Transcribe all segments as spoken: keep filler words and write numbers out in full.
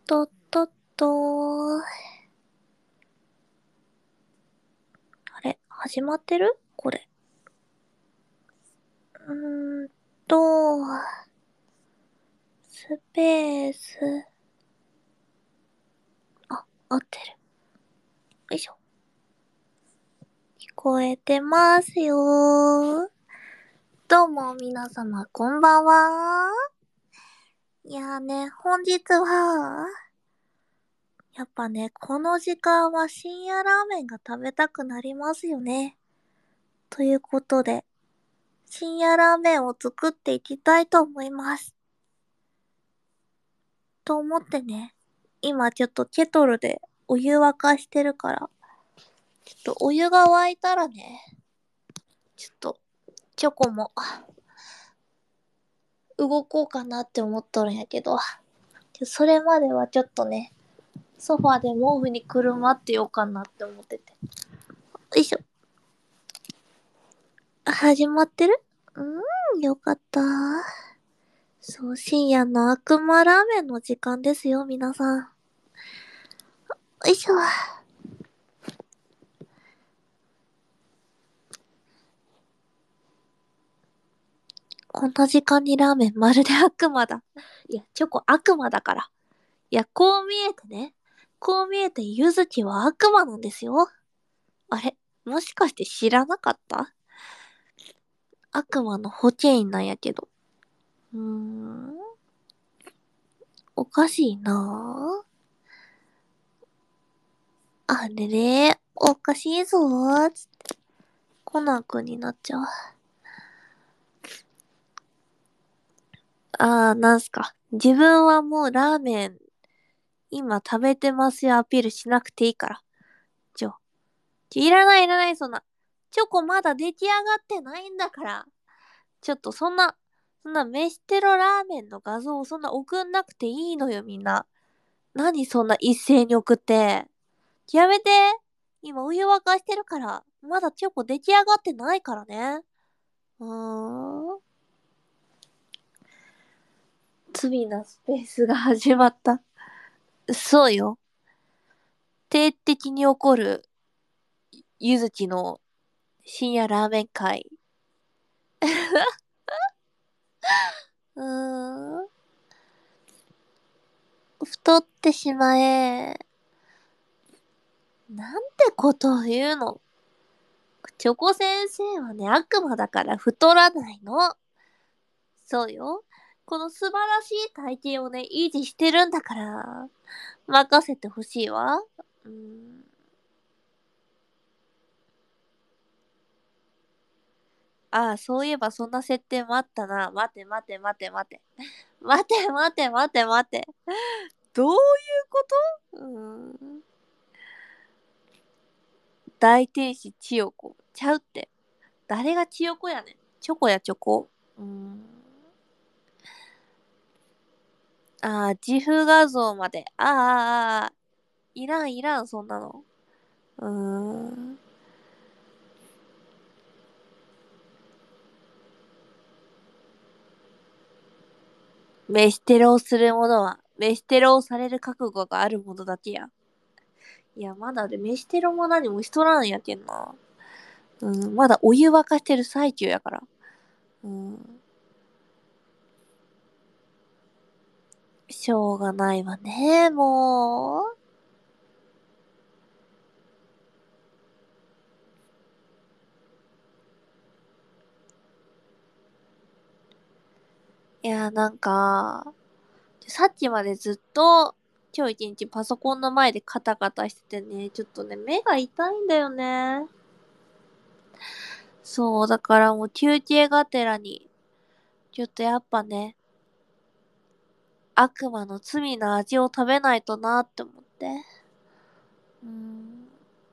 とっとっと。あれ、始まってるこれ。うーんと、スペース。あ、合ってる。よいしょ。聞こえてますよ。どうも皆様こんばんは。いやーね、本日は、やっぱね、この時間は深夜ラーメンが食べたくなりますよね。ということで、深夜ラーメンを作っていきたいと思います。と思ってね、今ちょっとケトルでお湯沸かしてるから、ちょっとお湯が沸いたらね、ちょっとチョコも動こうかなって思っとるんやけど、それまではちょっとね、ソファーで毛布にくるまってようかなって思ってて。よいしょ。始まってる？うーん、よかった。そう、深夜の悪魔ラーメンの時間ですよ、皆さん。よいしょ。こんな時間にラーメンまるで悪魔だ。いや、チョコ悪魔だから。いや、こう見えてね。こう見えてゆずきは悪魔なんですよ。あれ、もしかして知らなかった？悪魔の保健員なんやけど。うーん、おかしいなぁ。あれれ、おかしいぞーつってコナン君になっちゃう。あー、なんすか。自分はもうラーメン、今食べてますよアピールしなくていいから。ちょ、ちょ、いらないいらない、そんな。チョコまだ出来上がってないんだから。ちょっとそんな、そんな飯テロラーメンの画像をそんな送んなくていいのよ、みんな。何そんな一斉に送って。やめて。今お湯沸かしてるから。まだチョコ出来上がってないからね。うーん。罪なスペースが始まった。そうよ。定期的に起こるゆずきの深夜ラーメン会。うーん。太ってしまえ。なんてことを言うの。チョコ先生はね、悪魔だから太らないの。そうよ。この素晴らしい体型をね、維持してるんだから、任せてほしいわ。うん。ああ、そういえばそんな設定もあったな。待て待て待て待て。待て待て待て待て。どういうこと？うん。大天使千代子。ちゃうって。誰が千代子やねん。チョコやチョコ。うん。ああ、自負画像まで。ああ、ああ、ああいらんいらん、そんなの。うーん。飯テロをする者は、飯テロをされる覚悟がある者だけや。いや、まだで、飯テロも何もしとらんやけんな。うん、まだお湯沸かしてる最中やから。うん。しょうがないわね、もう。いや、なんか、さっきまでずっと、今日一日パソコンの前でカタカタしててね、ちょっとね、目が痛いんだよね。そう、だからもう休憩がてらに、ちょっとやっぱね、悪魔の罪の味を食べないとなって思って。うーん、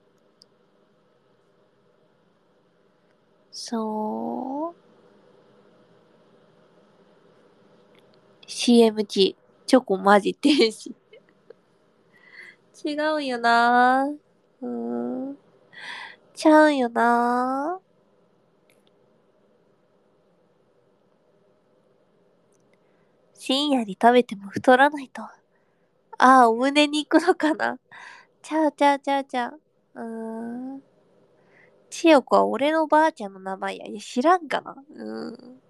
そう。シーエムジー、チョコマジ天使。違うんよなうーん。ちゃうんよな深夜に食べても太らないと。 ああ、お胸に行くのかな。ちゃうちゃうちゃうちゃう。うーん。千代子は俺のばあちゃんの名前や。いや、知らんかな。うーん。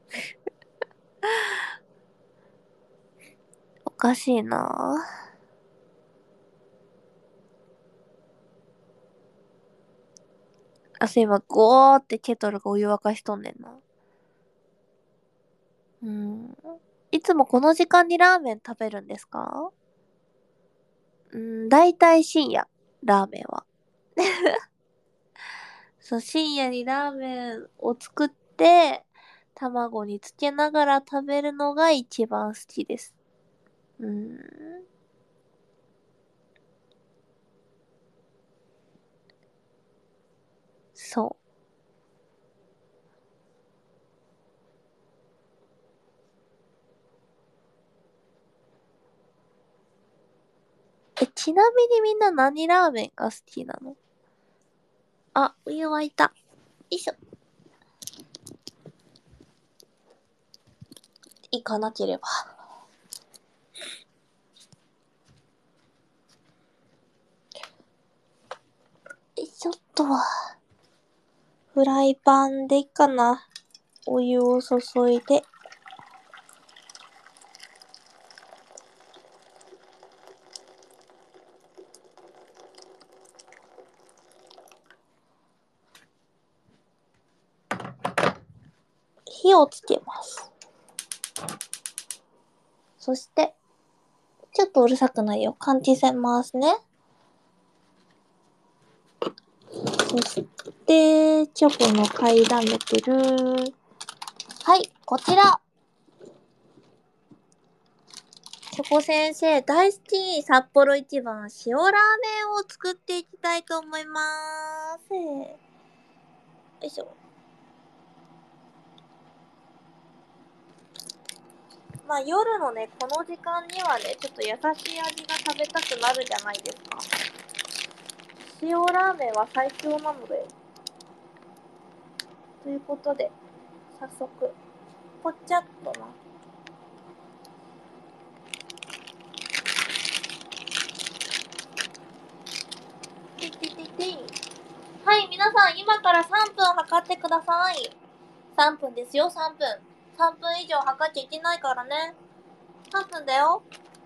おかしいな。あ、そういえば、ゴーってケトルがお湯沸かしとんねんな。うん。いつもこの時間にラーメン食べるんですか？うん、だいたい深夜、ラーメンは。そう、深夜にラーメンを作って、卵につけながら食べるのが一番好きです。うん。そう。え、ちなみにみんな何ラーメンが好きなの？あ、お湯沸いた。よいしょ。行かなければ。よいしょっと。フライパンでいいかな。お湯を注いで。火をつけます。そして、ちょっとうるさくないよ。換気扇回すね。そして、チョコの買いだめてる。はい、こちら。チョコ先生大好き札幌一番塩ラーメンを作っていきたいと思います。よいしょ。まあ夜のね、この時間にはね、ちょっと優しい味が食べたくなるじゃないですか。塩ラーメンは最強なので。ということで、早速、ぽちゃっとな。てててて。はい、皆さん今からさんぷん測ってください。さんぷんですよ、さんぷん。さんぷん以上測っちゃいけないからね。さんぷんだよ。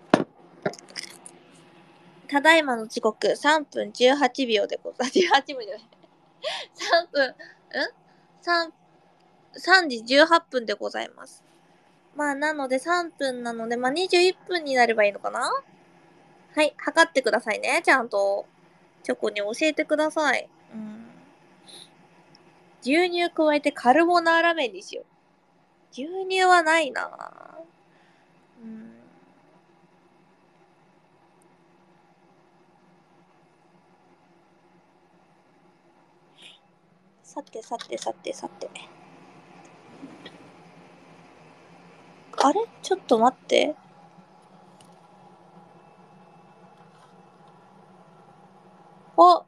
ただいまの時刻さんぷんじゅうはちびょうでございます。じゅうはちふんじゃない。さんぷん、ん ?さん、さんじじゅうはっぷんでございます。まあ、なのでさんぷんなので、まあにじゅういっぷんになればいいのかな。はい、測ってくださいね、ちゃんと。チョコに教えてください。うん。牛乳加えてカルボナーラ麺にしよう。牛乳はないなぁ。うん。さてさてさてさて。あれちょっと待って。あ、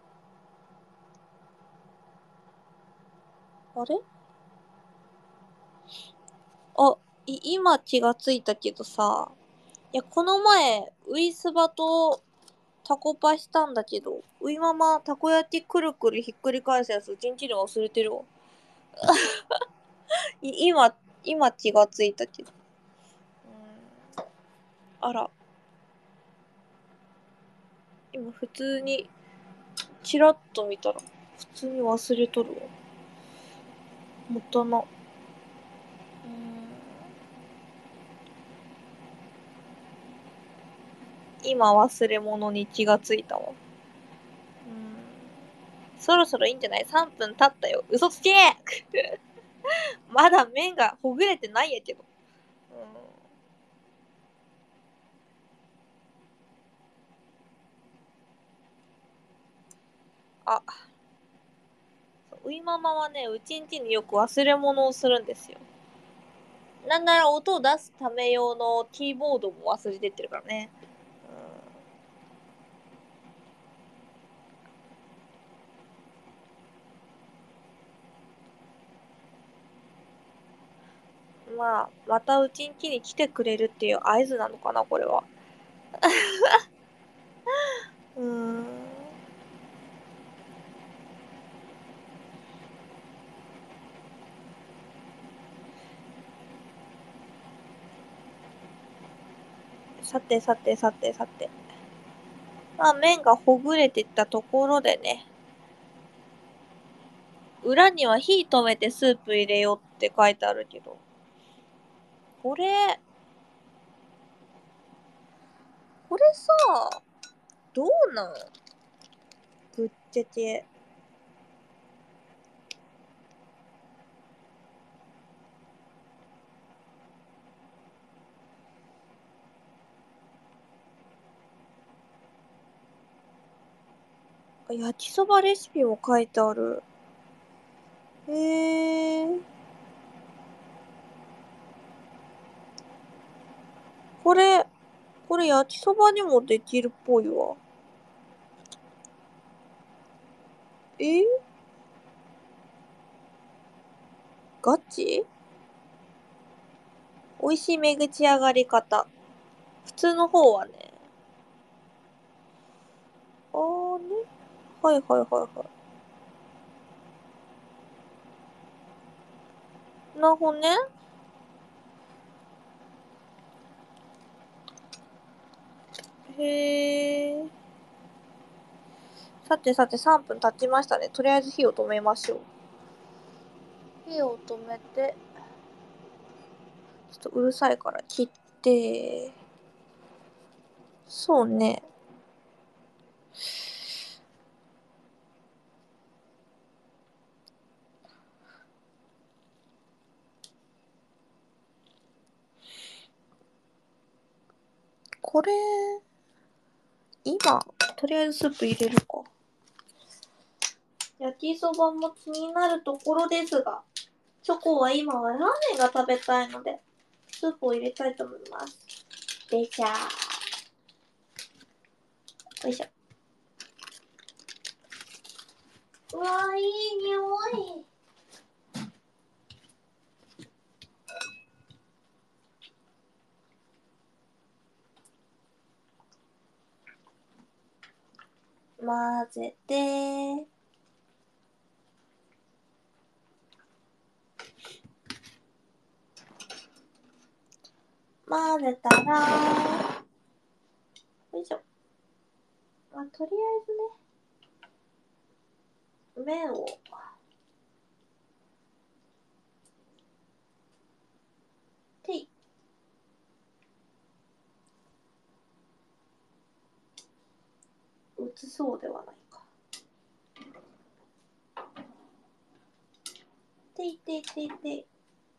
あれあ、い、今気がついたけどさ。いや、この前、ウイスバとタコパしたんだけど、ウイママ、たこ焼きくるくるひっくり返すやつ、一日で忘れてるわ。い今、今気がついたけど。うーん。あら、今普通に、チラッと見たら、普通に忘れとるわ。もったな。うーん。今忘れ物に気がついたわ。うーん。そろそろいいんじゃない？ さん 分経ったよ。嘘つけまだ麺がほぐれてないやけど。うん。あ、ウイママはね、うちんちによく忘れ物をするんですよ。なんなら音を出すため用のキーボードも忘れてってるからね。うん、まあ、またうちんちに来てくれるっていう合図なのかな、これは。 さてさてさてさて。まあ麺がほぐれてったところでね。裏には火止めてスープ入れよって書いてあるけど。これ、これさ、どうなん？ぶっちゃけ。焼きそばレシピも書いてある。へー。これ、これ焼きそばにもできるっぽいわ。え？ガチ？美味しい目口上がり方。普通の方はね。あーね。はいはいはいはい。なるほどね。へー。さてさてさんぷん経ちましたね。とりあえず火を止めましょう。火を止めて、ちょっとうるさいから切って、そうね。これ、今、とりあえずスープ入れるか。焼きそばも気になるところですが、チョコは今はラーメンが食べたいので、スープを入れたいと思います。でしゃー。よいしょ。うわー、いい匂い。混ぜてー。混ぜたらー。よいしょ。まあ、とりあえずね、麺を、てい。移そうではないか。ていていていてい。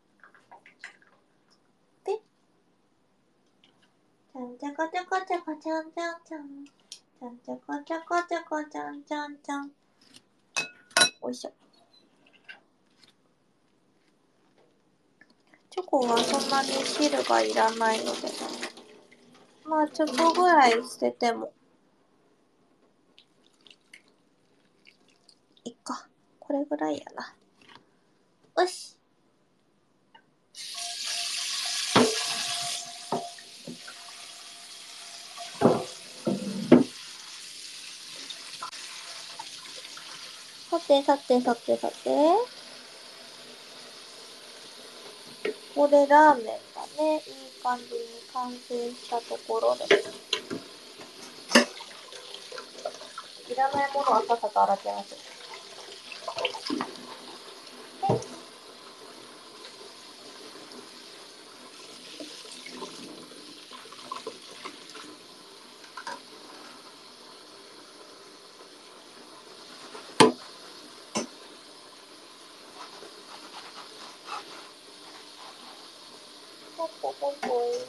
で、ちゃんちゃかちゃかちゃかちゃんちゃんちゃん。ちゃんちゃかちゃかちゃかちゃんちゃんちゃん。おいしょ。チョコはそんなに汁がいらないので、まあちょっとぐらい捨ててもいいか。これぐらいやな。よし。さてさてさてさて。ここでラーメンがね、いい感じに完成したところで。いらないものはさっさと洗っちゃいます。ポンポンポンポン。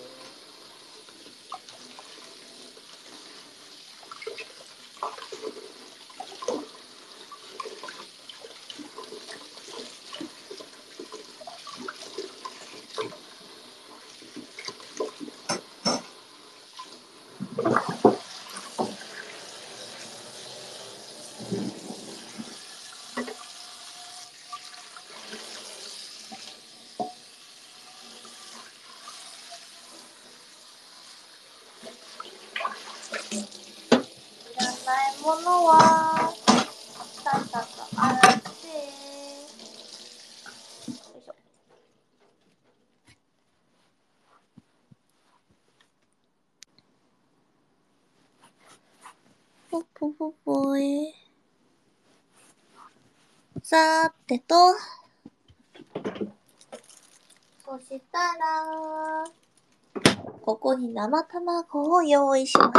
いらないものはさっさと洗って。よいしょ。 ぽぽぽぽえ。さーてと。そしたら、ここに生卵を用意します。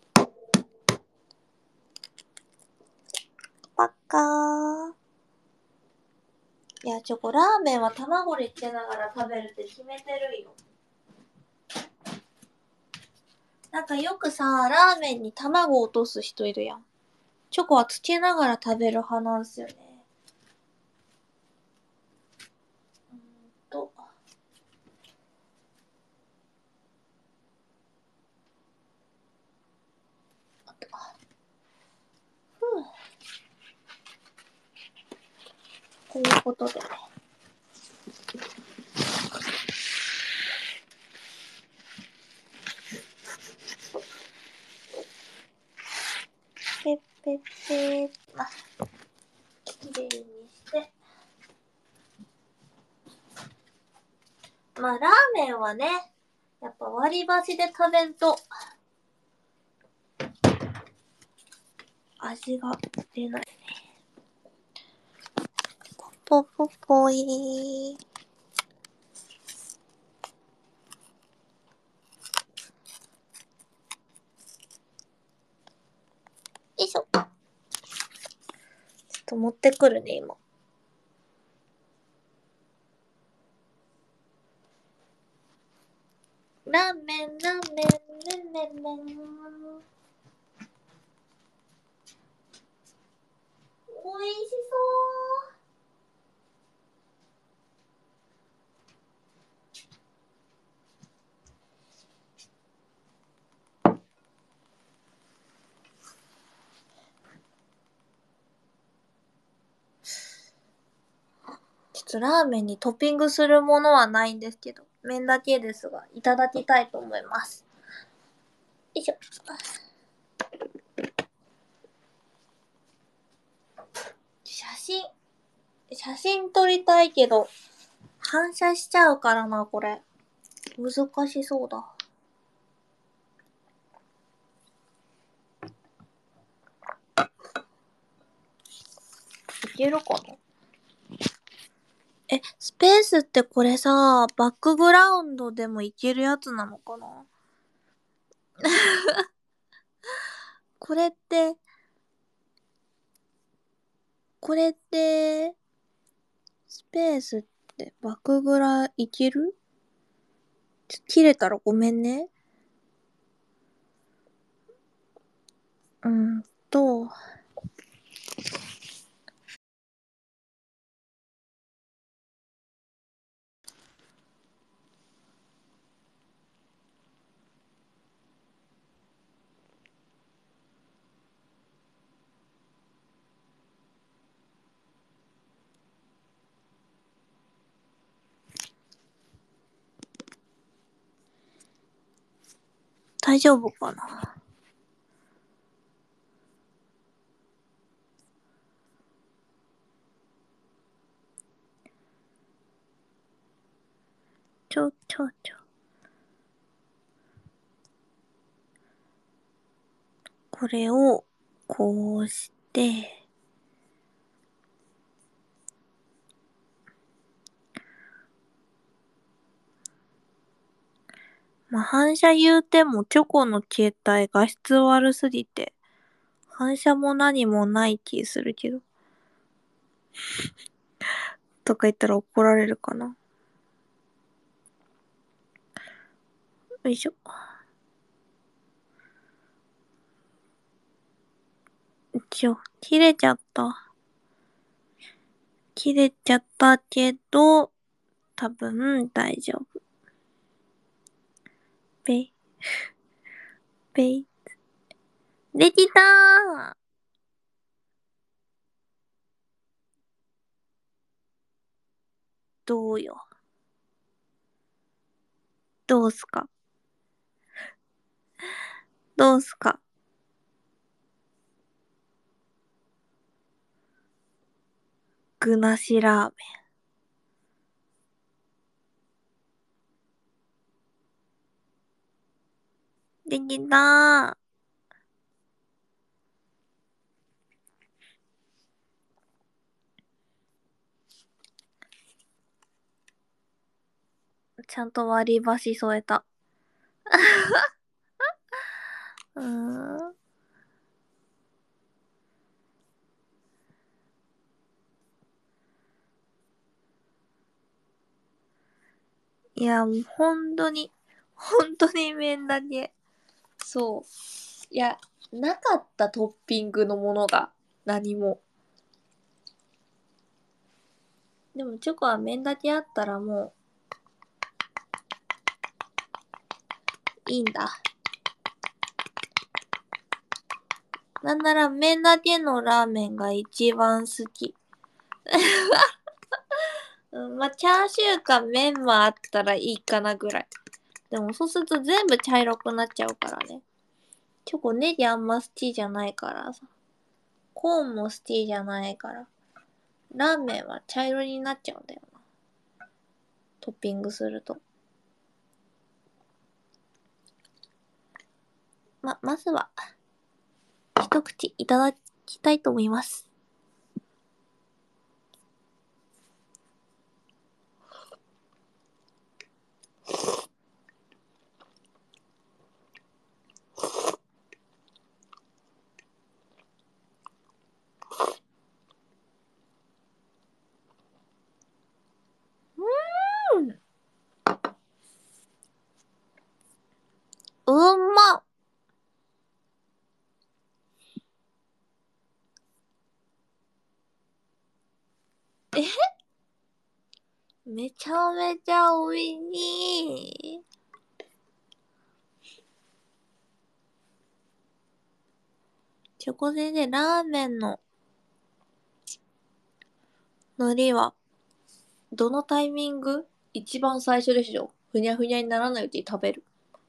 パッカー。いや、チョコ、ラーメンは卵でつけながら食べるって決めてるよ。なんかよくさ、ラーメンに卵落とす人いるやん。チョコはつけながら食べる派なんすよね。うーんと。あと、ふぅ。ということで。ペッペッペー。ま、きれいにして。まあ、ラーメンはね、やっぱ割り箸で食べんと、味が出ないね。ポポポイー。よいしょ。ちょっと持ってくるね、今。ラーメン、ラーメン、メンメンメン。おいしそう。ちょっとラーメンにトッピングするものはないんですけど、麺だけですが、いただきたいと思います。よいしょ。写真、写真撮りたいけど、反射しちゃうからな、これ。難しそうだ。いけるかな。え、スペースってこれさ、バックグラウンドでもいけるやつなのかな。これって、これって、スペースってバックグラいける？ちょ切れたらごめんね。うーんと、大丈夫かな。ちょ、ちょ、ちょ。これを、こうして、まあ、反射言うてもチョコの携帯画質悪すぎて、反射も何もない気するけど。とか言ったら怒られるかな。よいしょ。ちょ、切れちゃった。切れちゃったけど、多分大丈夫。ペイ。ペイ。できたー。どうよ。どうすか。どうすか。具なしラーメン。できたー。 ちゃんと割り箸添えた。うーん。いや、もう本当に、本当に麺だけ。そう。いや、なかったトッピングのものが、何も。でもチョコは麺だけあったらもう、いいんだ。なんなら麺だけのラーメンが一番好き。うん、まあ、チャーシューか麺もあったらいいかなぐらい。でもそうすると全部茶色くなっちゃうからね。チョコネギあんま好きじゃないからさ。コーンも好きじゃないから。ラーメンは茶色になっちゃうんだよな。トッピングすると。ま、まずは、一口いただきたいと思います。うん。うんま。えめちゃめちゃ美味しい。チョコ先生、ラーメンの海苔は、どのタイミング一番最初でしょ？ふにゃふにゃにならないうちに食べる。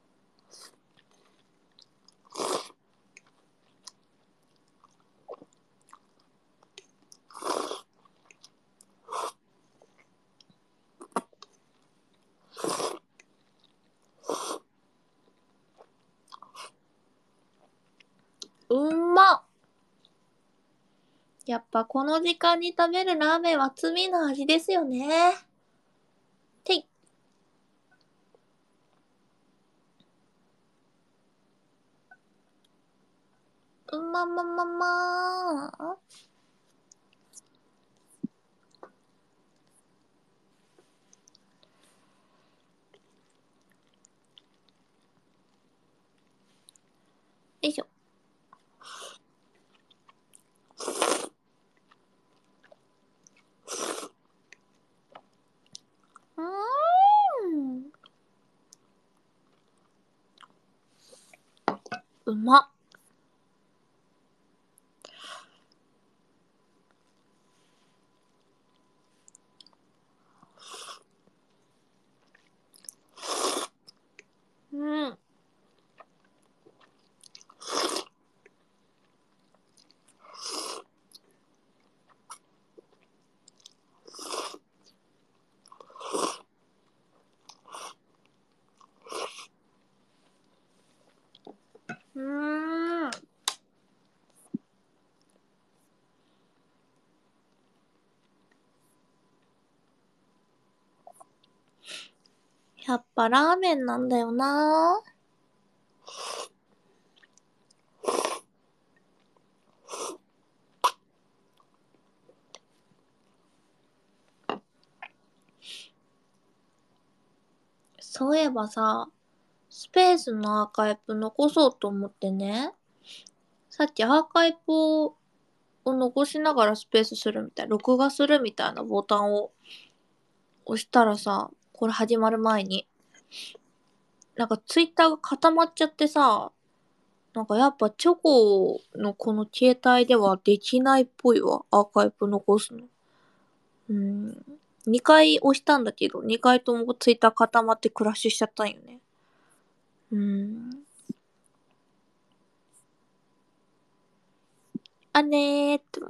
うんま。やっぱこの時間に食べるラーメンは罪の味ですよね。てい。うんままままー。よいしょ。うーん。うまっ。うん。うーん。やっぱラーメンなんだよな。そういえばさ、スペースのアーカイブ残そうと思ってね。さっきアーカイブを残しながらスペースするみたい、録画するみたいなボタンを押したらさ、これ始まる前に、なんかツイッターが固まっちゃってさ、なんかやっぱチョコのこの携帯ではできないっぽいわ、アーカイブ残すの。うん。にかい押したんだけど、にかいともツイッター固まってクラッシュしちゃったんよね。うん。あねーって思って。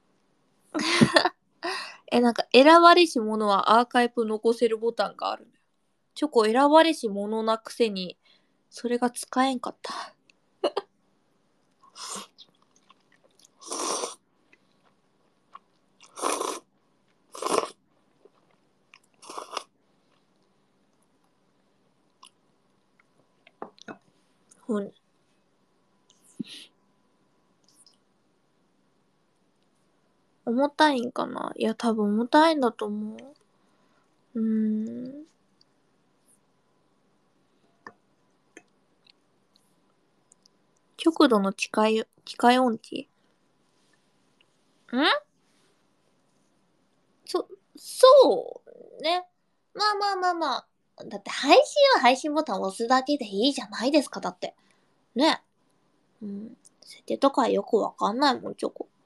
え、なんか選ばれし者はアーカイブ残せるボタンがあるのよ。チョコ選ばれし者なくせに、それが使えんかった。 うん。重たいんかな？いや、多分重たいんだと思う。うーん。極度の近い、近い音痴？んそ、そうね。まあまあまあまあ。だって配信は配信ボタン押すだけでいいじゃないですか、だって。ね。うん。設定とかよくわかんないもん、チョコ。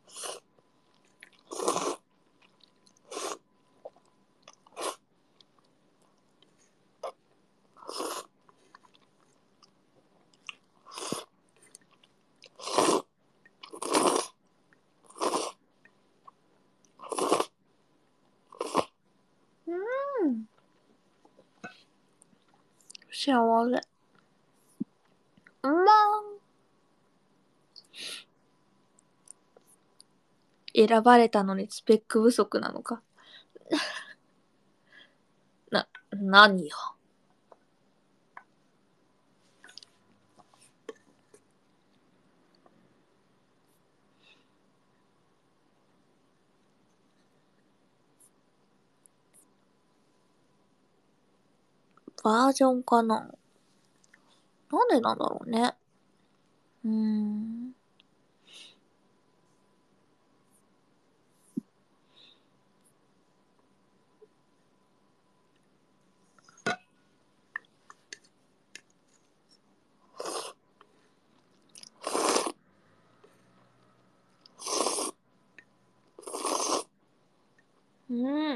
うん。幸せ。うまー。選ばれたのにスペック不足なのか。な、何よ。バージョンかな？なんでなんだろうね。うーん。うん。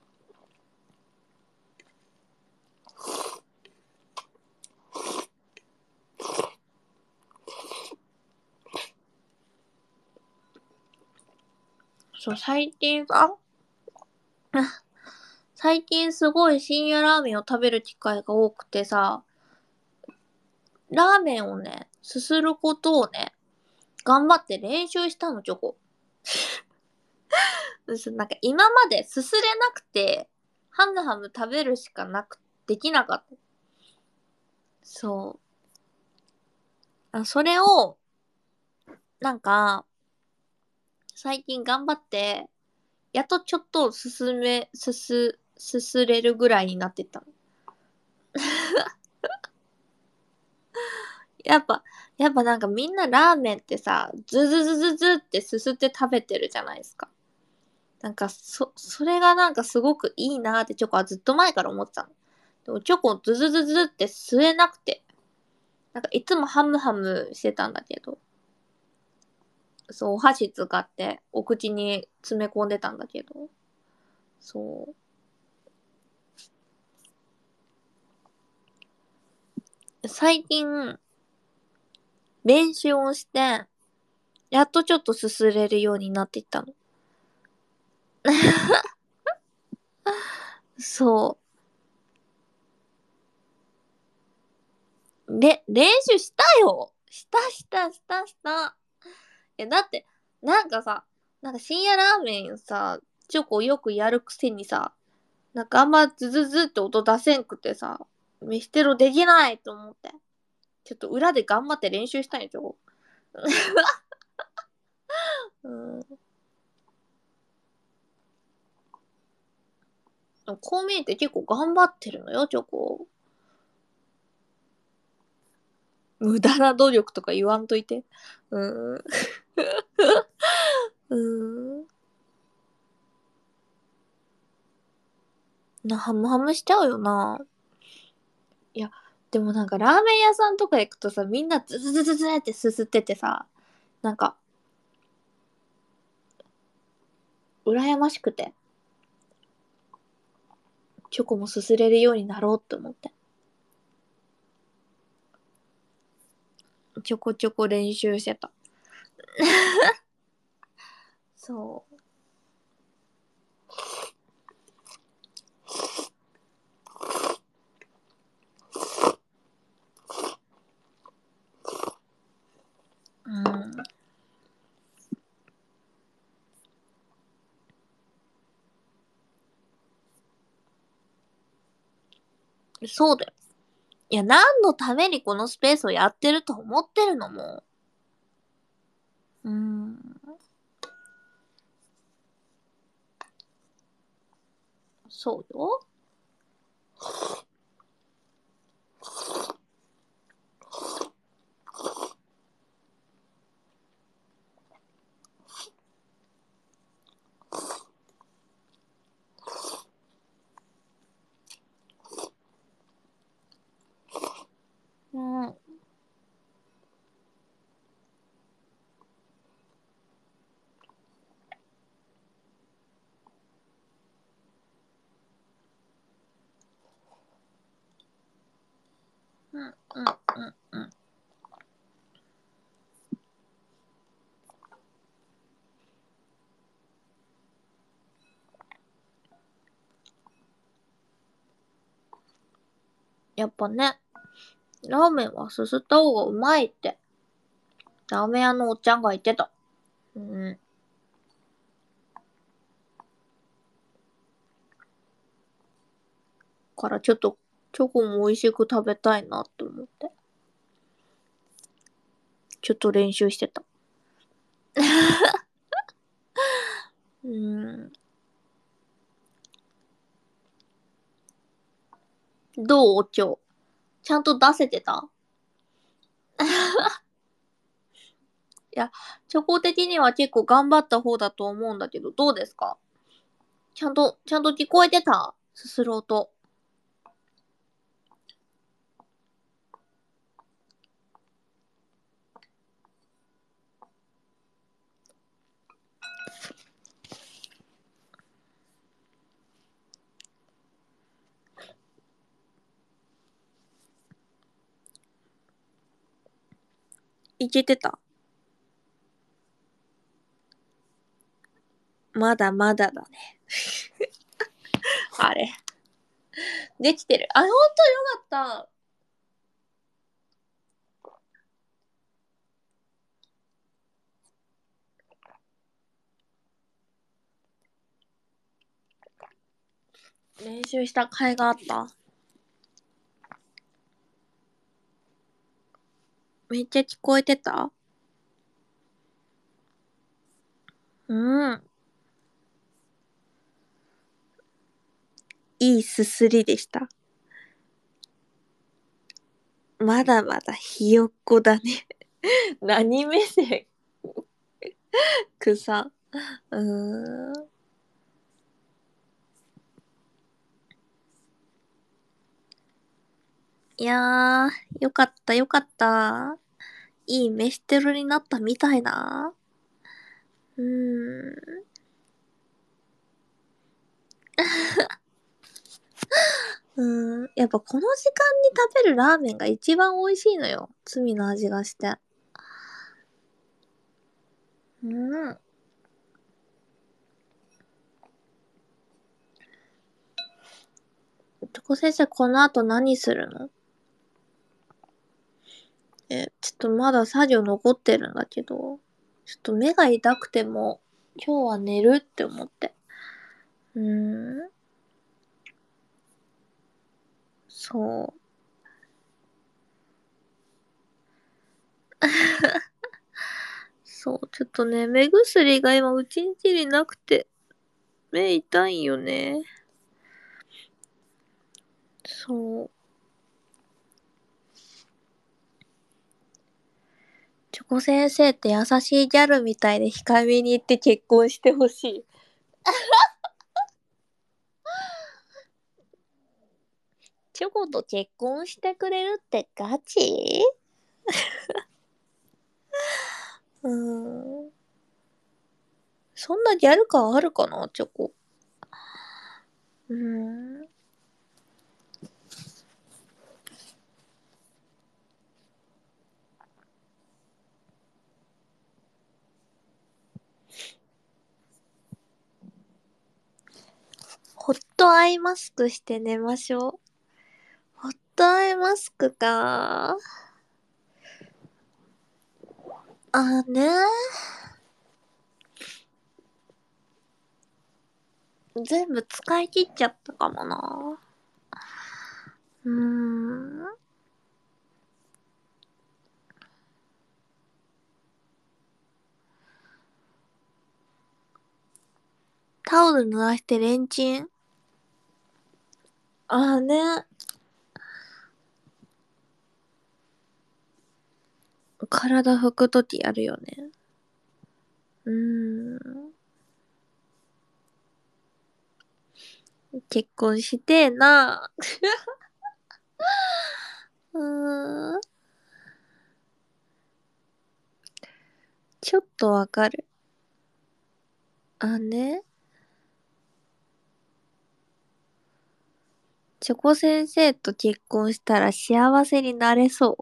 そう、最近さ、最近すごい深夜ラーメンを食べる機会が多くてさ、ラーメンをね、すすることをね、頑張って練習したの、チョコ。そうなんか今まですすれなくて、ハムハム食べるしかなく、できなかった。そう。あ、それを、なんか、最近頑張って、やっとちょっと進め、すす、すすれるぐらいになってったの。やっぱ、やっぱなんかみんなラーメンってさ、ズズズズズってすすって食べてるじゃないですか。なんか、そ、それがなんかすごくいいなーってチョコはずっと前から思ってたの。でもチョコズズズズって吸えなくて。なんかいつもハムハムしてたんだけど。そう、お箸使ってお口に詰め込んでたんだけど。そう。最近、練習をして、やっとちょっとすすれるようになっていったの。そう。で、練習したよ。したしたしたした。え、だって、なんかさ、なんか深夜ラーメンさ、チョコよくやるくせにさ、なんかあんまズズズって音出せんくてさ、飯テロできないと思って。ちょっと裏で頑張って練習したんや、チョコ。うん。こう見えて結構頑張ってるのよ、チョコ。無駄な努力とか言わんといて。うーん。うーん。な、ハムハムしちゃうよな。いや、でもなんかラーメン屋さんとか行くとさ、みんなズズズズズってすすっててさ、なんか、羨ましくて、チョコもすすれるようになろうって思って。ちょこちょこ練習してた。そう。うん。そうだよ。 いや、何のためにこのスペースをやってると思ってるのも。うーん。そうよ。うん。うん、うん、うん、うん。やっぱね、ラーメンはすすった方がうまいって、ラーメン屋のおっちゃんが言ってた。うん。からちょっと、チョコも美味しく食べたいなって思って。ちょっと練習してた。うーん。どうおちょちゃんと出せてた？いや、チョコ的には結構頑張った方だと思うんだけど、どうですか？ちゃんと、ちゃんと聞こえてた？すする音。いけてた？まだまだだね。あれ。できてる。あ、ほんとよかった。練習した甲斐があった？めっちゃ聞こえてた？うん。いいすすりでした。まだまだひよっこだね。何目線？草。うーん。いやー、よかったよかった。いい飯テロになったみたいな。うーん。うーん。やっぱこの時間に食べるラーメンが一番美味しいのよ。罪の味がして。うん。とこ先生、この後何するの？え、ちょっとまだ作業残ってるんだけど、ちょっと目が痛くても、今日は寝るって思って。うーん。そう。そう、ちょっとね、目薬が今うちんちになくて、目痛いよね。そう。チョコ先生って優しいギャルみたいで控えめに言って結婚してほしい。チョコと結婚してくれるってガチ？うーん。そんなギャル感あるかな、チョコ。うーん。ホットアイマスクして寝ましょう。ホットアイマスクか。あーねー。全部使い切っちゃったかもな。うーん。 タオル濡らしてレンチン。ああね。体拭くときあるよね。うーん。結婚してえな。うーん。ちょっとわかる。あね。チョコ先生と結婚したら幸せになれそう。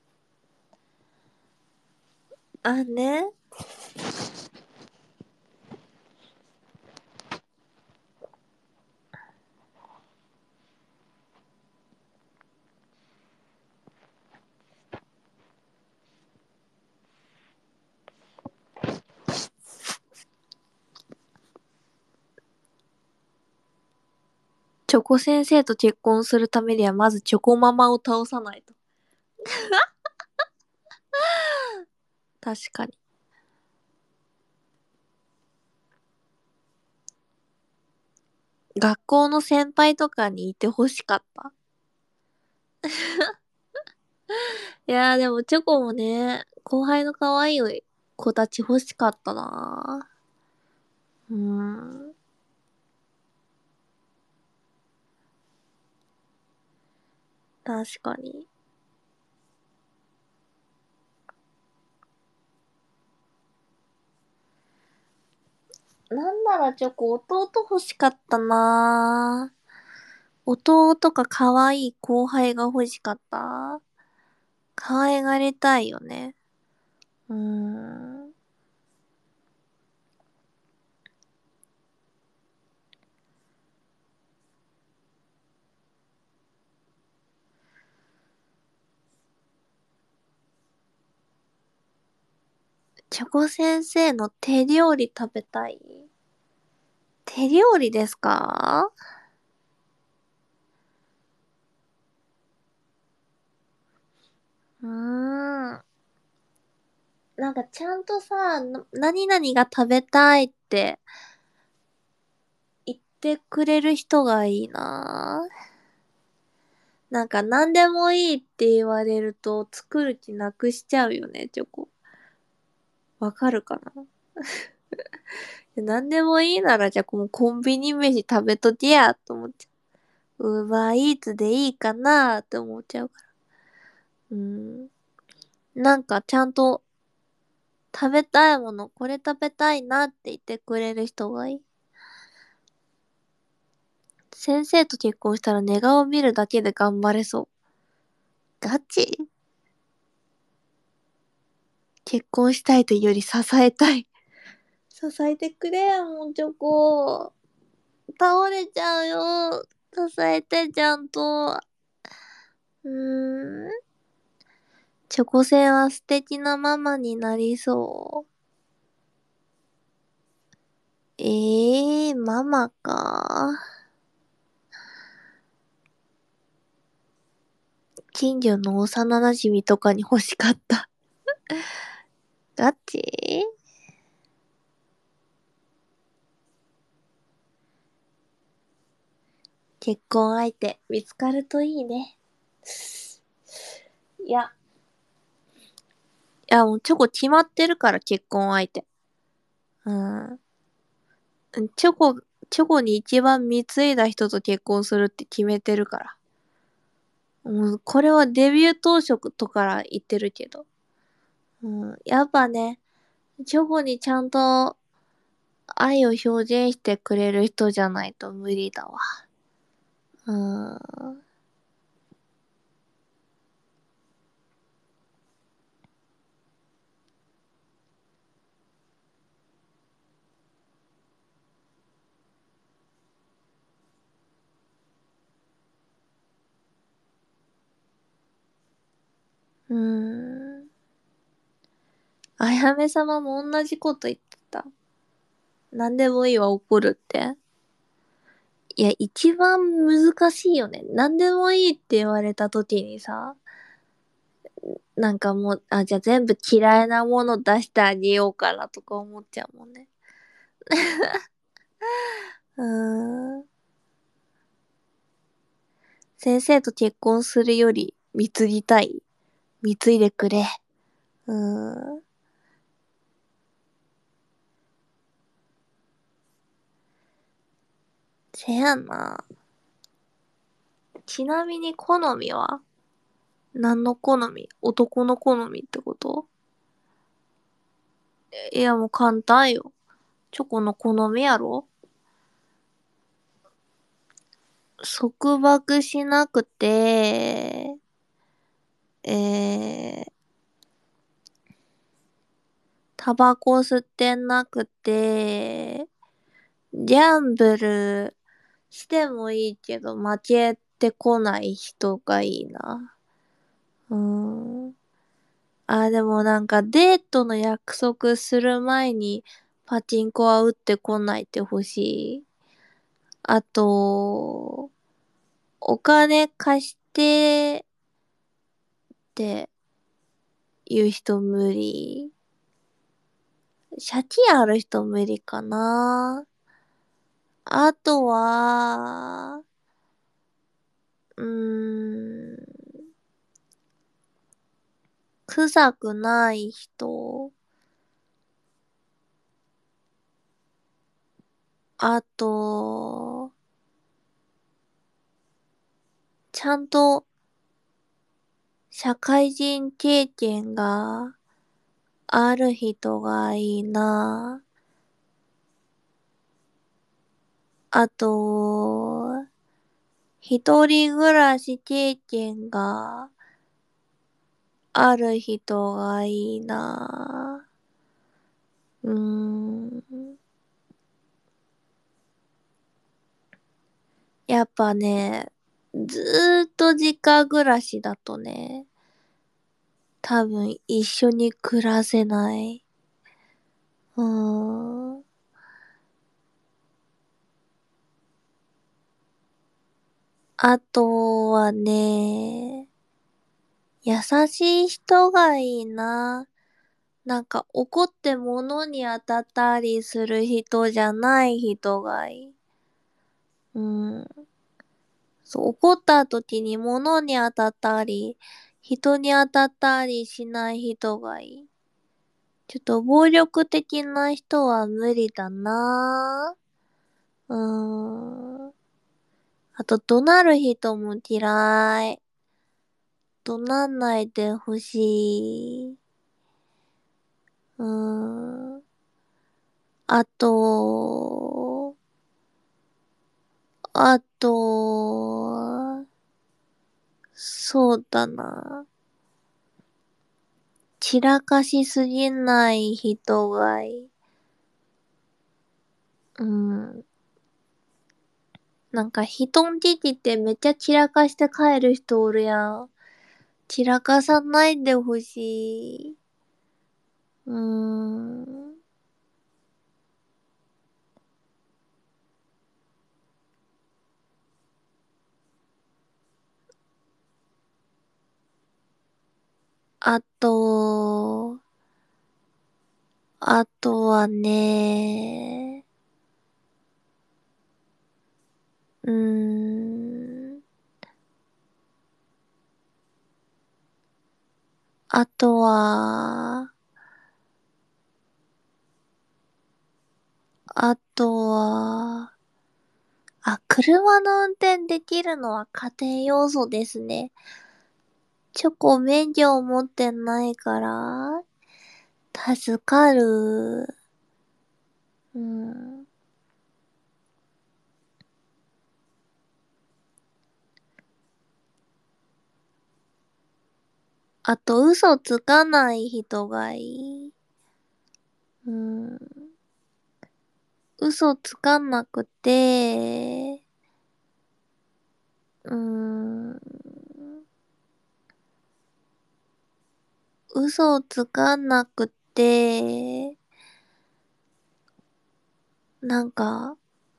あね。チョコ先生と結婚するためにはまずチョコママを倒さないと。確かに。学校の先輩とかにいて欲しかった。いやーでもチョコもね、後輩の可愛い子たち欲しかったなー。うーん。確かに。なんならチョコ弟欲しかったなー。弟か可愛い後輩が欲しかった。可愛がりたいよね。うーん。チョコ先生の手料理食べたい。手料理ですか？うーん。なんかちゃんとさ、な何々が食べたいって言ってくれる人がいいな。なんか何でもいいって言われると作る気なくしちゃうよね、チョコ。わかるかな？何でもいいならじゃあもうコンビニ飯食べとけやと思っちゃう。ウーバーイーツでいいかなって思っちゃうから。うん。なんかちゃんと食べたいもの、これ食べたいなって言ってくれる人がいい。先生と結婚したら寝顔見るだけで頑張れそう。ガチ？結婚したいというより支えたい。支えてくれよ、もうチョコ。倒れちゃうよ。支えて、ちゃんと。うーん。チョコセイは素敵なママになりそう。ええー、ママか。近所の幼馴染とかに欲しかった。ガチ？結婚相手見つかるといいね。いや、いやもうチョコ決まってるから結婚相手。うん。チョコ、チョコに一番貢いだ人と結婚するって決めてるから。もうこれはデビュー当初とから言ってるけど。うん。やっぱね、チョコにちゃんと愛を表現してくれる人じゃないと無理だわ。うん。うーん。あやめ様も同じこと言ってた。何でもいいわ、怒るって。いや、一番難しいよね。何でもいいって言われた時にさ、なんかもう、あ、じゃあ全部嫌いなもの出してあげようかなとか思っちゃうもんね。 うーん。先生と結婚するより貢ぎたい。貢いでくれ。うーん。せやな。ちなみに好みは何の好み？男の好みってこと？いやもう簡単よ。チョコの好みやろ？束縛しなくて、えー、タバコ吸ってなくて、ギャンブルしてもいいけど負けてこない人がいいな。うーん。あ、でもなんかデートの約束する前にパチンコは打ってこないでほしい。あと、お金貸してって言う人無理。借金ある人無理かな。あとは、うーん、臭くない人。あと、ちゃんと社会人経験がある人がいいな。あと、一人暮らし経験がある人がいいな。うーん。やっぱね、ずーっと実家暮らしだとね、多分一緒に暮らせない。うーん。あとはね、優しい人がいいな。なんか怒って物に当たったりする人じゃない人がいい。うん。そう、怒った時に物に当たったり、人に当たったりしない人がいい。ちょっと暴力的な人は無理だな。うーん。あと、怒鳴る人も嫌い。怒鳴んないでほしい。うーん。あと、あと、そうだな。散らかしすぎない人がいい。うん。なんか人んちってめっちゃ散らかして帰る人おるやん。散らかさないでほしい。うーん。あと、あとはね、うーん。あとは、あとは、あ、車の運転できるのは家庭要素ですね。チョコ免許を持ってないから、助かる。うん。あと、嘘つかない人がいい。うん。嘘つかなくて、うーん。嘘つかなくて、なんか、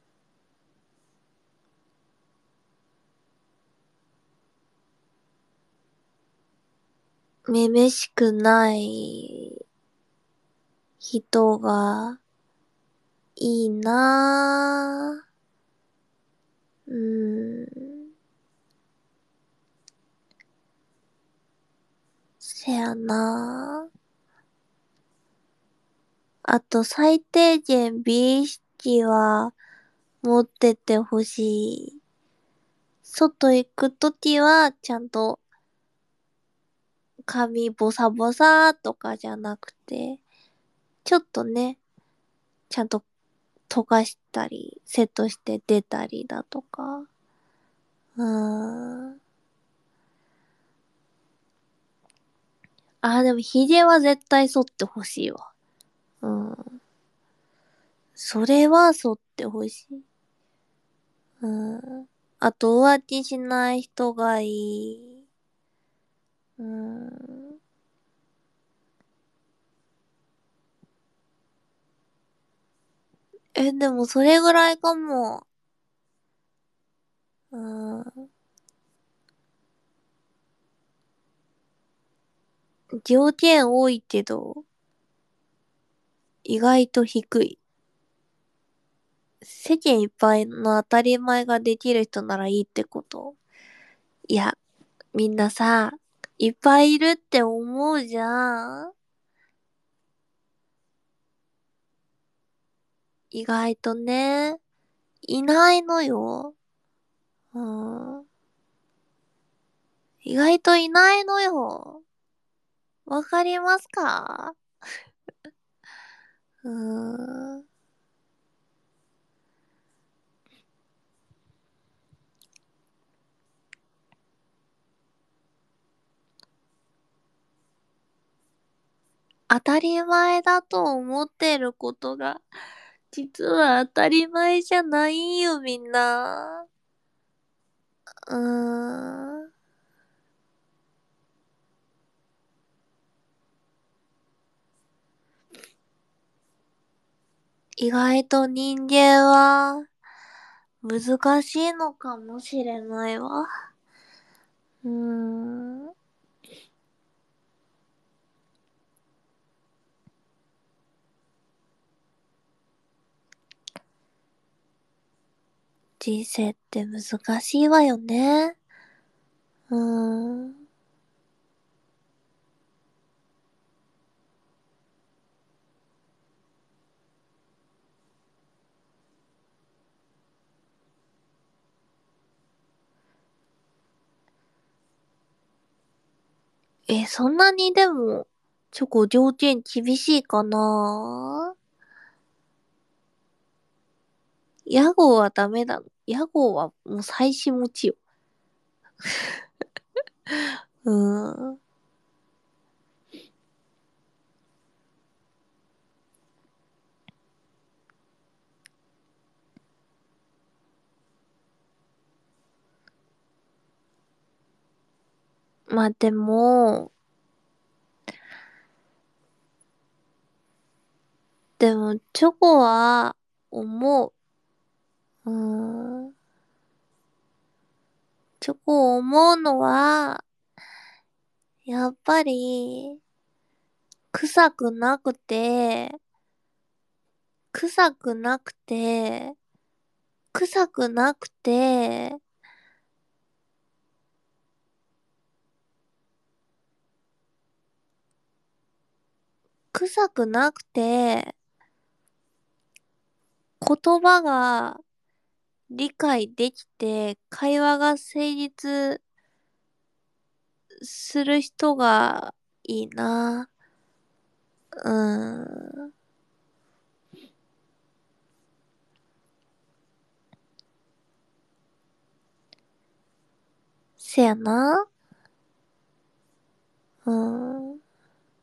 めめしくない人がいいなぁ。うーん。せやなぁ。あと最低限美意識は持っててほしい。外行くときはちゃんと髪ボサボサとかじゃなくて、ちょっとね、ちゃんと溶かしたり、セットして出たりだとか。うーん。あ、でも髭は絶対剃ってほしいわ。うん。それは剃ってほしい。うん。あと浮気しない人がいい。うん。え、でもそれぐらいかも。うん。条件多いけど、意外と低い。世間いっぱいの当たり前ができる人ならいいってこと。いや、みんなさ、いっぱいいるって思うじゃん。意外とね、いないのよ。うん。意外といないのよ。わかりますか？うーん。当たり前だと思ってることが、実は当たり前じゃないよ、みんな。うーん。意外と人間は難しいのかもしれないわ。うーん。人生って難しいわよね。うーん。え、そんなにでも、チョコ条件厳しいかな？屋号はダメなの。屋号はもう妻子持ちよ。うーん。まあでも、でもチョコは思う。うーん。チョコを思うのは、やっぱり、臭くなくて、臭くなくて、臭くなくて、臭くなくて、言葉が理解できて、会話が成立する人がいいな。うーん。せやな。うーん。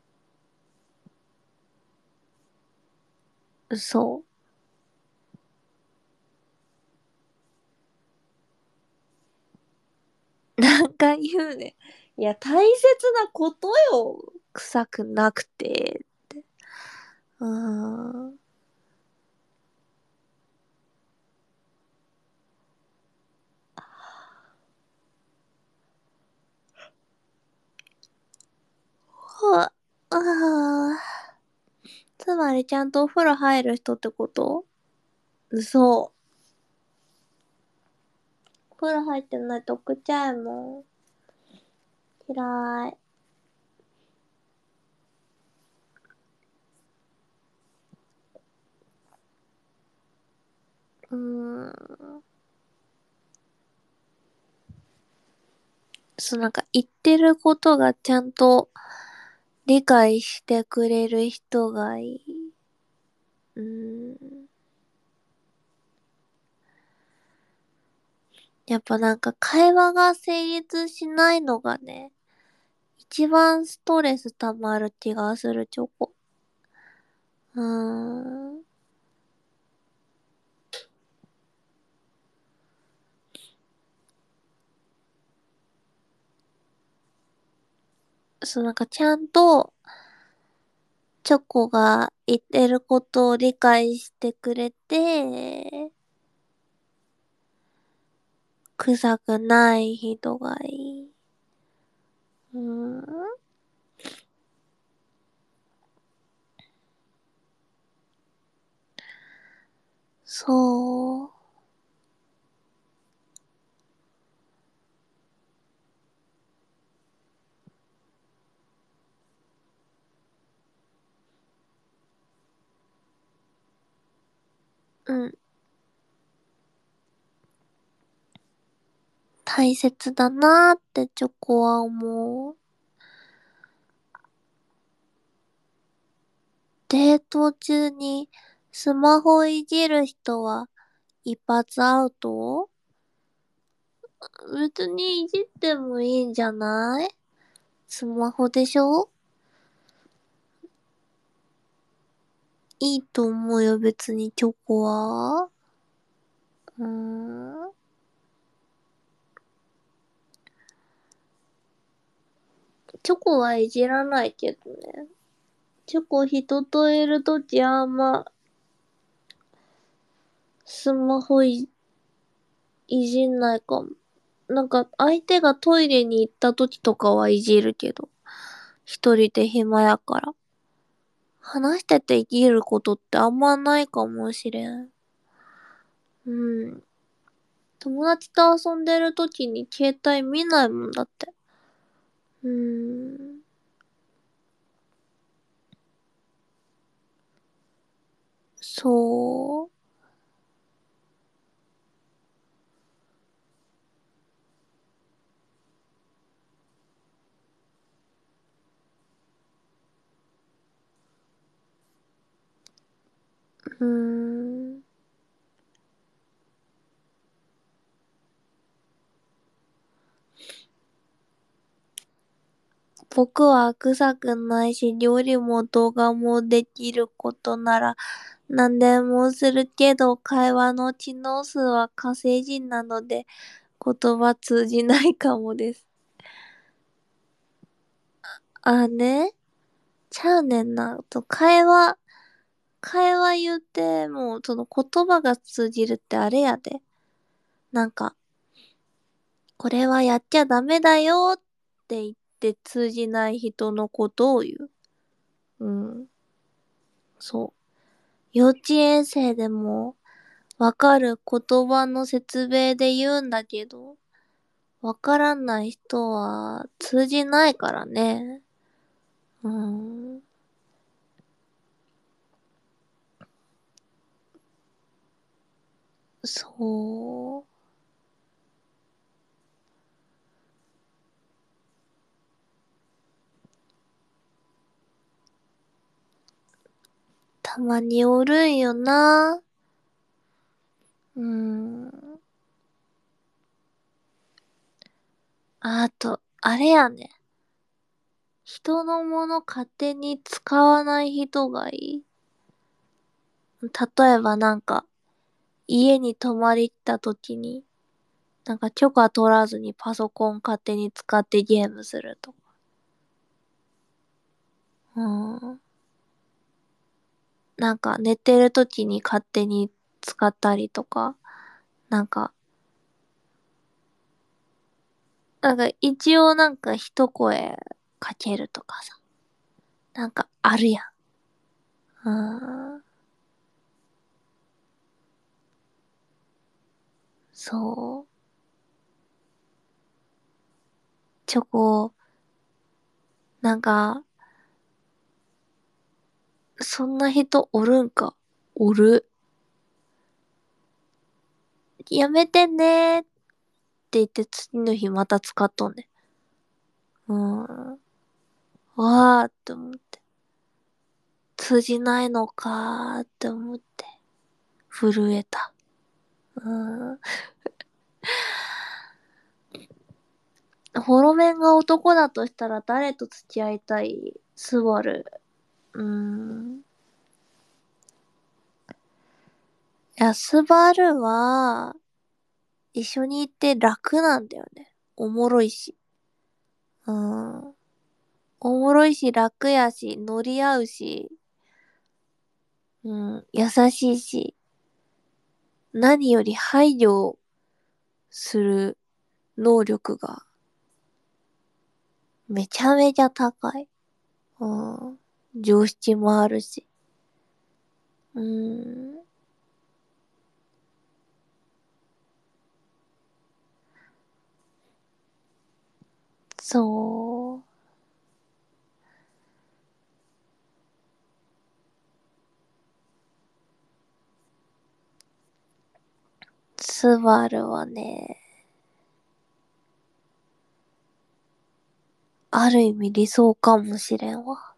そう。なんか言うね。いや、大切なことよ。臭くなくて。うーん。は、ああ。つまりちゃんとお風呂入る人ってこと？ そう。お風呂入ってないと送っちゃうもん。嫌い。うーん。そう、なんか言ってることがちゃんと理解してくれる人がいい。うーん。やっぱなんか会話が成立しないのがね、一番ストレス溜まる気がするチョコ。うーん。そう、なんかちゃんとチョコが言ってることを理解してくれて、臭くない人がいい。うーん。そう。うん。大切だなーってチョコは思う。デート中にスマホいじる人は一発アウト？別にいじってもいいんじゃない？スマホでしょ？いいと思うよ、別にチョコは。うーん。チョコはいじらないけどね。チョコ人といるときあんまスマホい、いじんないかも。なんか相手がトイレに行ったときとかはいじるけど。一人で暇やから。話してていじることってあんまないかもしれん。うん。友達と遊んでるときに携帯見ないもんだって。うーん。そう。うーん。僕は臭くないし、料理も動画もできることなら何でもするけど、会話の知能数は火星人なので言葉通じないかもです。あね、ちゃうねんな。と会話、会話言っても、その言葉が通じるってあれやで。なんか、これはやっちゃダメだよって言って通じない人のことを言う。うん。そう。幼稚園生でもわかる言葉の説明で言うんだけど、わからない人は通じないからね。うん。そう。たまにおるんよな。うん。あと、あれやね。人のもの勝手に使わない人がいい。例えばなんか、家に泊まり来た時に、なんか許可取らずにパソコン勝手に使ってゲームするとか。うん。なんか寝てる時に勝手に使ったりとか。なんか、なんか一応なんか一声かけるとかさ。なんかあるやん。うん。 そう。チョコ、なんか、そんな人おるんか。おる。やめてねーって言って次の日また使っとんね。うん。わーって思って。通じないのかーって思って。震えた。うん。ホロメンが男だとしたら誰と付き合いたい？スバル。うーん。いや、スバルは、一緒にいて楽なんだよね。おもろいし。うん。おもろいし、楽やし、乗り合うし、うん、優しいし、何より配慮する能力がめちゃめちゃ高い。うん。常識もあるし。うん。そう。スバルはね、ある意味理想かもしれんわ。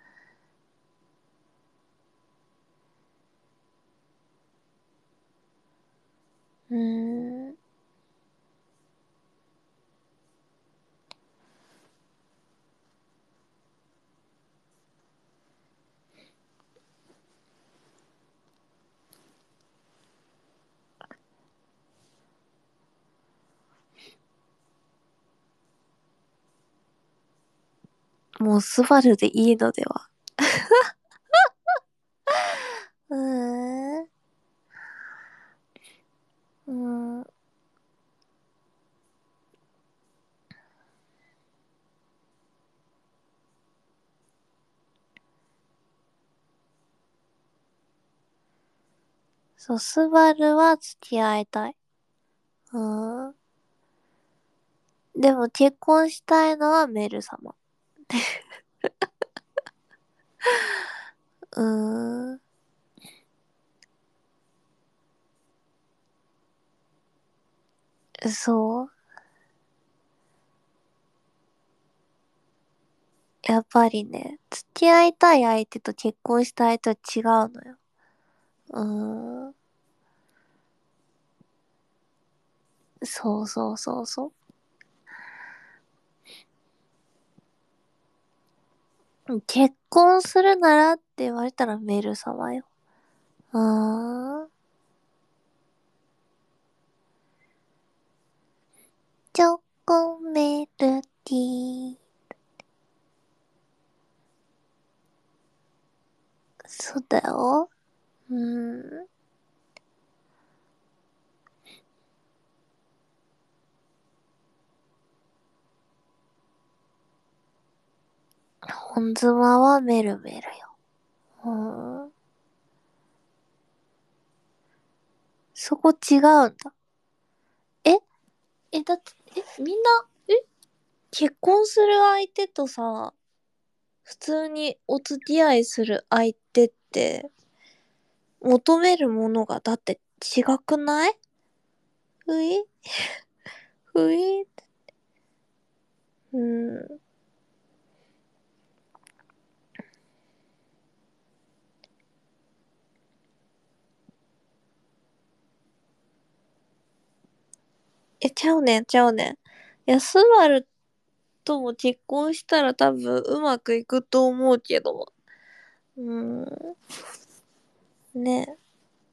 うーん。もうスバルでいいのでは。うーん。うーん。そう、スバルは付き合いたい。うーん。でも結婚したいのはメル様。うーん。そう。やっぱりね、付き合いたい相手と結婚したい相手は違うのよ。うーん。そうそうそうそう。結婚するならって言われたらメル様よ。うーん。チョコメルティー。そうだよ。うーん。本妻はメルメルよ。うーん。そこ違うんだ。ええ、だって、え、みんな、え結婚する相手とさ、普通にお付き合いする相手って、求めるものがだって違くない？ふいふいうん。え、ちゃうねん、ちゃうねん。いや、スバルとも結婚したら多分うまくいくと思うけど。うん。ね。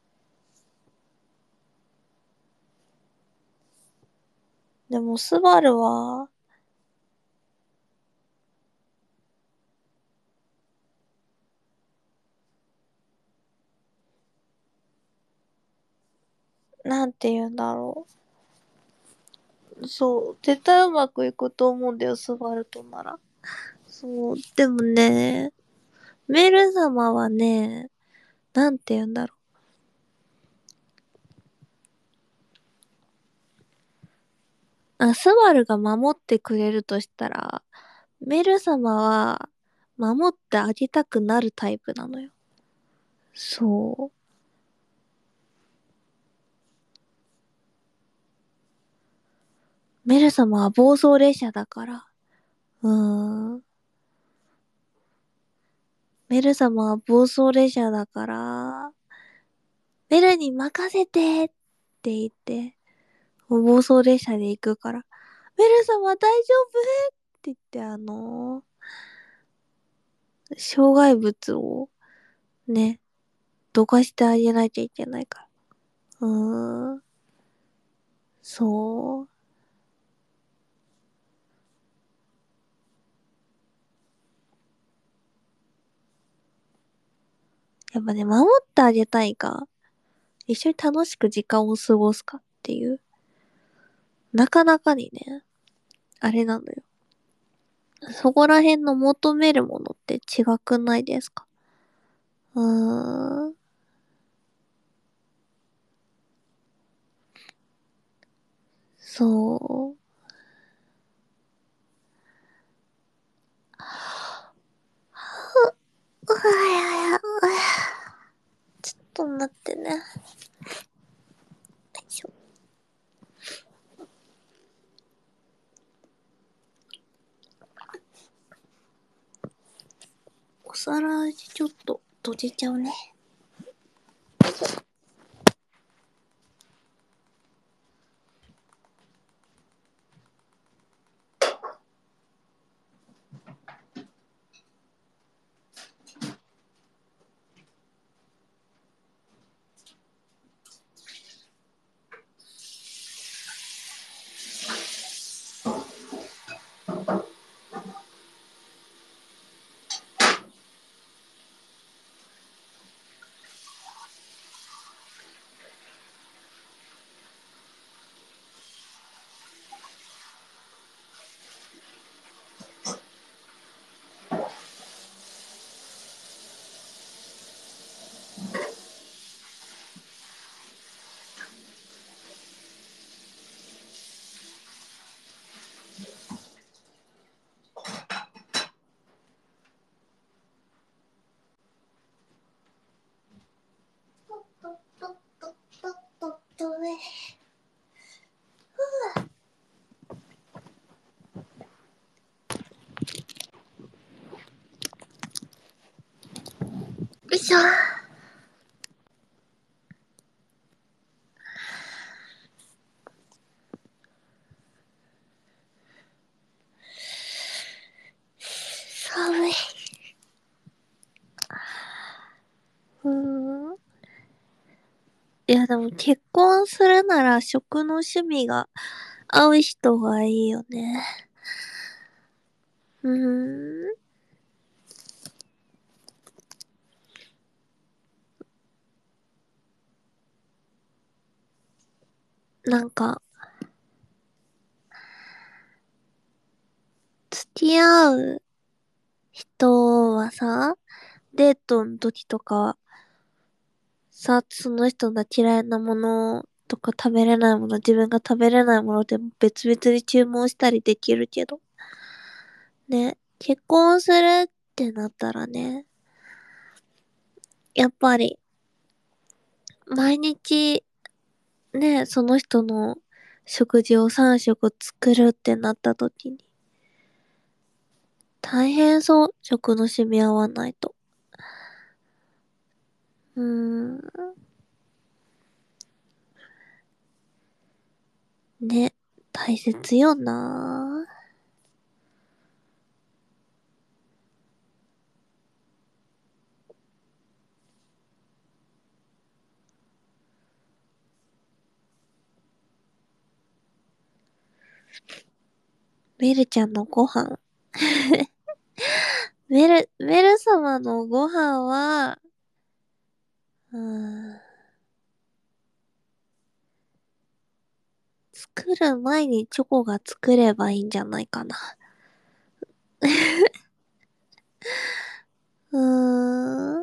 でも、スバルは、なんて言うんだろう。そう、絶対うまくいくと思うんだよ、スバルとなら。そう、でもね、メル様はね、なんて言うんだろあ、スバルが守ってくれるとしたら、メル様は守ってあげたくなるタイプなのよ。そう。メル様は暴走列車だから。うーん。メル様は暴走列車だから、メルに任せてって言って、暴走列車で行くから、メル様大丈夫って言って、あのー障害物をね、どかしてあげなきゃいけないから。うーん。そう。やっぱね、守ってあげたいか、一緒に楽しく時間を過ごすかっていう、なかなかにね、あれなのよ。そこら辺の求めるものって違くないですか？うーん。そう。うわややちょっと待ってね。よいしょ。お皿味ちょっと閉じちゃうね。とっとっとっとっとっとっとね。よいしょ。寒い。うーん。いやでも結婚するなら食の趣味が合う人がいいよね。うーん。なんか、付き合う人はさ、デートの時とか、さ、その人が嫌いなものとか食べれないもの、自分が食べれないものでも別々に注文したりできるけど、ね、結婚するってなったらね、やっぱり、毎日、ね、その人の食事をさん食作るってなった時に、大変そう、食の染み合わないと。うーん、ね、大切よなぁ。メルちゃんのご飯。メル、メル様のご飯は、うーん、作る前にチョコが作ればいいんじゃないかな。うーん。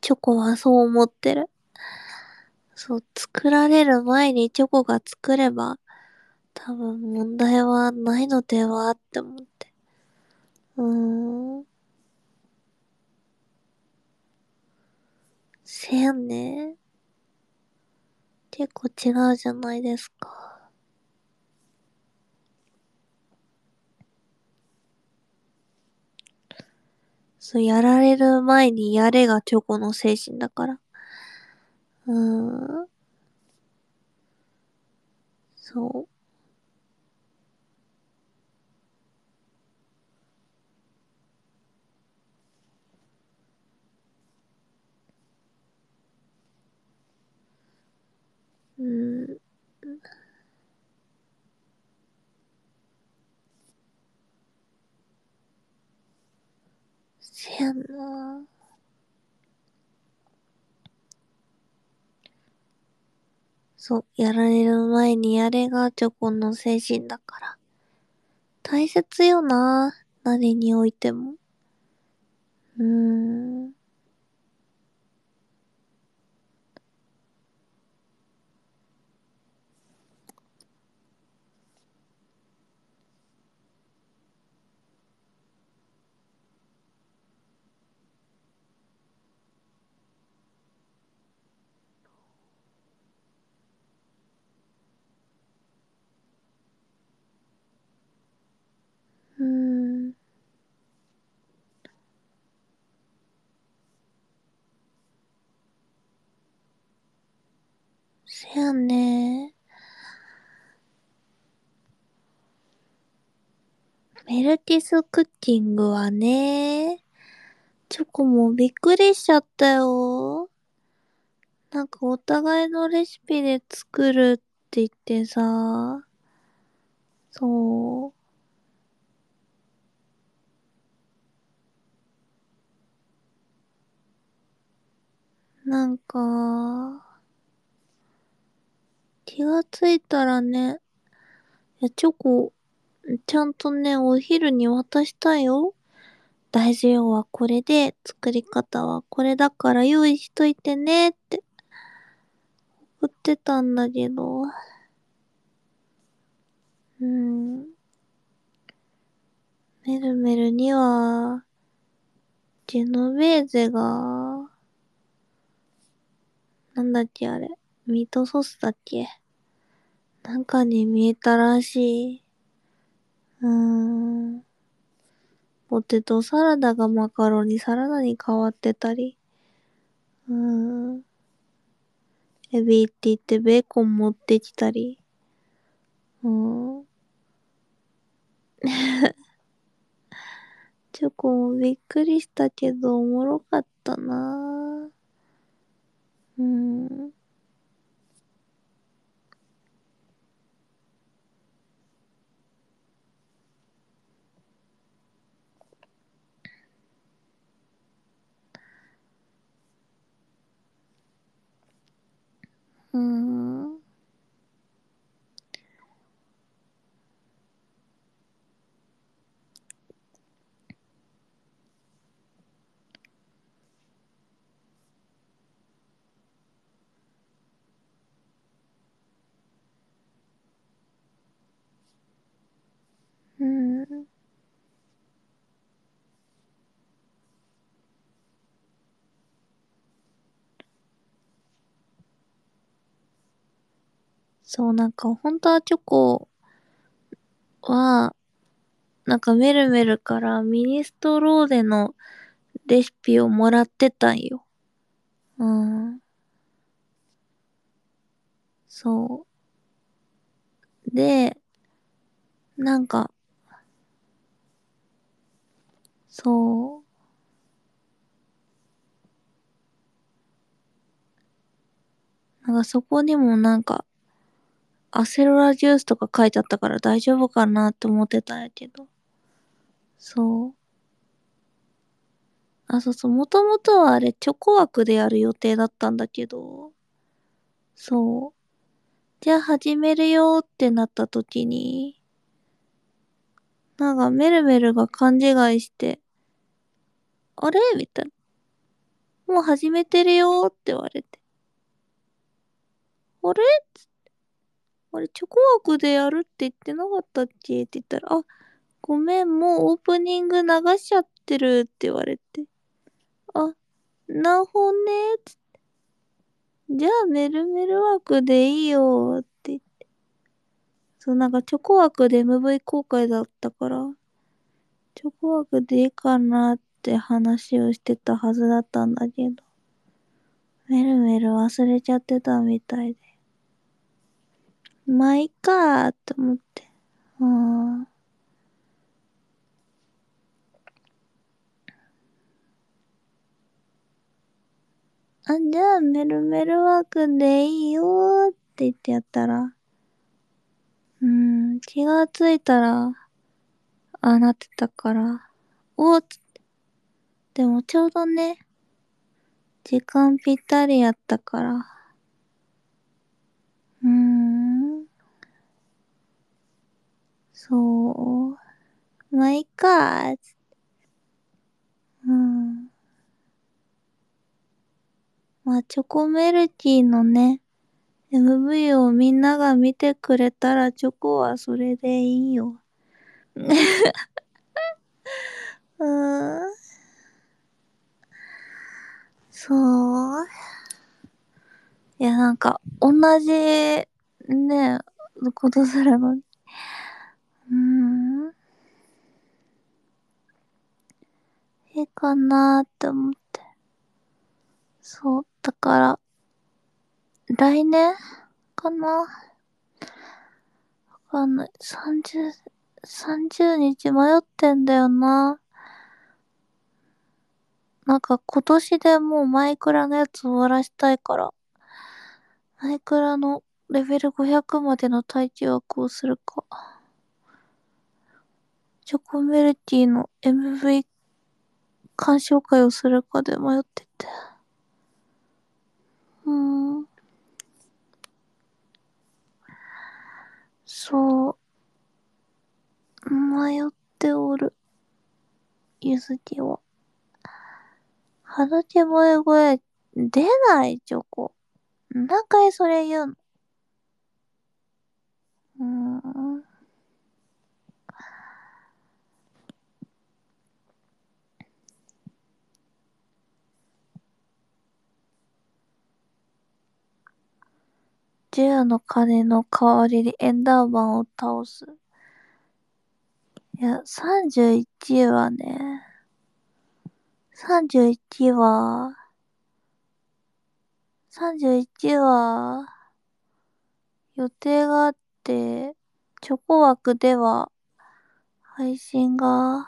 チョコはそう思ってる。そう、作られる前にチョコが作れば、多分問題はないのではって思って。うーん。せやね。結構違うじゃないですか。そう、やられる前にやれがチョコの精神だから。うーん。そう。うーん。せやな。そう、やられる前にやれがチョコの精神だから。大切よな。何においても。うーん。うーん。せやね。メルティスクッキングはね、チョコもびっくりしちゃったよ。なんかお互いのレシピで作るって言ってさ、そう、なんか、気がついたらね、いや、チョコ、ちゃんとね、お昼に渡したよ。大事用はこれで、作り方はこれだから用意しといてねって言ってたんだけど、うん、メルメルには、ジェノベーゼが、なんだっけあれ、ミートソースだっけなんかに見えたらしい。うーん。ポテトサラダがマカロニサラダに変わってたり。うーん。エビって言ってベーコン持ってきたり。うーん。チョコもびっくりしたけどおもろかったなぁ。うーん。うーん。うーん。そう、なんか本当はチョコは、なんかメルメルからミニストローネのレシピをもらってたんよ。うん。そう。で、なんか、そう。なんかそこにもなんか、アセロラジュースとか書いてあったから大丈夫かなって思ってたんやけど。そう。あ、そうそう。もともとはあれ、チョコ枠でやる予定だったんだけど、そう。じゃあ始めるよってなった時に、なんかメルメルが勘違いして、あれみたいな。 もう始めてるよって言われて。あれあれ、チョコ枠でやるって言ってなかったっけって言ったら、あ、ごめん、もうオープニング流しちゃってるって言われて。あ、なほねつじゃあメルメル枠でいいよって言って。そう、なんかチョコ枠で エムブイ 公開だったから、チョコ枠でいいかなって話をしてたはずだったんだけど、メルメル忘れちゃってたみたいで。まあいいかーって思って。うん。あ、じゃあメルメル枠でいいよーって言ってやったら、うん、気がついたら、ああなってたから、おっつって、でもちょうどね、時間ぴったりやったから、うーん、そう、まあいいかーつって、うん。まあチョコメルティーのね、エムブイ をみんなが見てくれたらチョコはそれでいいよ。うーん、そう。いや、なんか、同じ、ね、ことするのに。うーん、いいかなーって思って。そう、だから、来年かなわかんない。さんじゅう、さんじゅうにち迷ってんだよな。なんか今年でもうマイクラのやつ終わらしたいから、マイクラのレベルごひゃくまでの待機枠をするか、チョコメルティの エムブイ 鑑賞会をするかで迷ってて。うーん、そう、迷っておる、ゆずきは。肌気萌え声、出ないチョコ。何回それ言うの？うーん。じゅうの鐘の代わりにエンダーマンを倒す。いや、さんじゅういちはね、さんじゅういちは、さんじゅういちは、予定があって、チョコ枠では配信が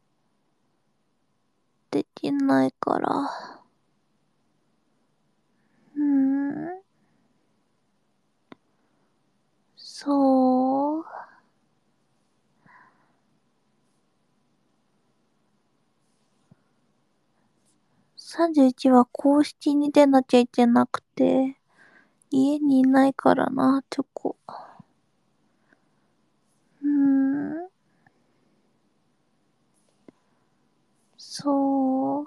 できないから。うーん、そう。さんじゅういちは公式に出なきゃいけなくて、家にいないからな、チョコ。うーん、そう。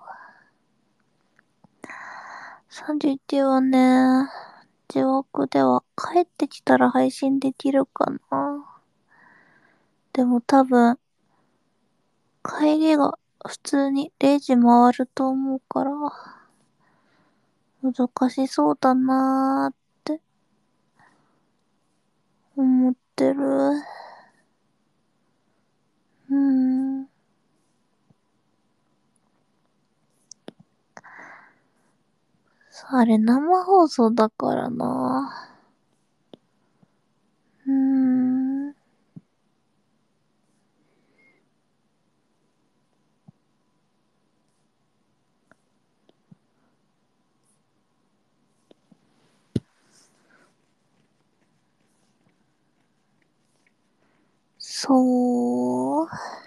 さんじゅういちはね、自枠では帰ってきたら配信できるかな。でも多分、帰りが普通にれいじ回ると思うから、難しそうだなーって思ってる。うーん。あれ生放送だからな。うーん。そう。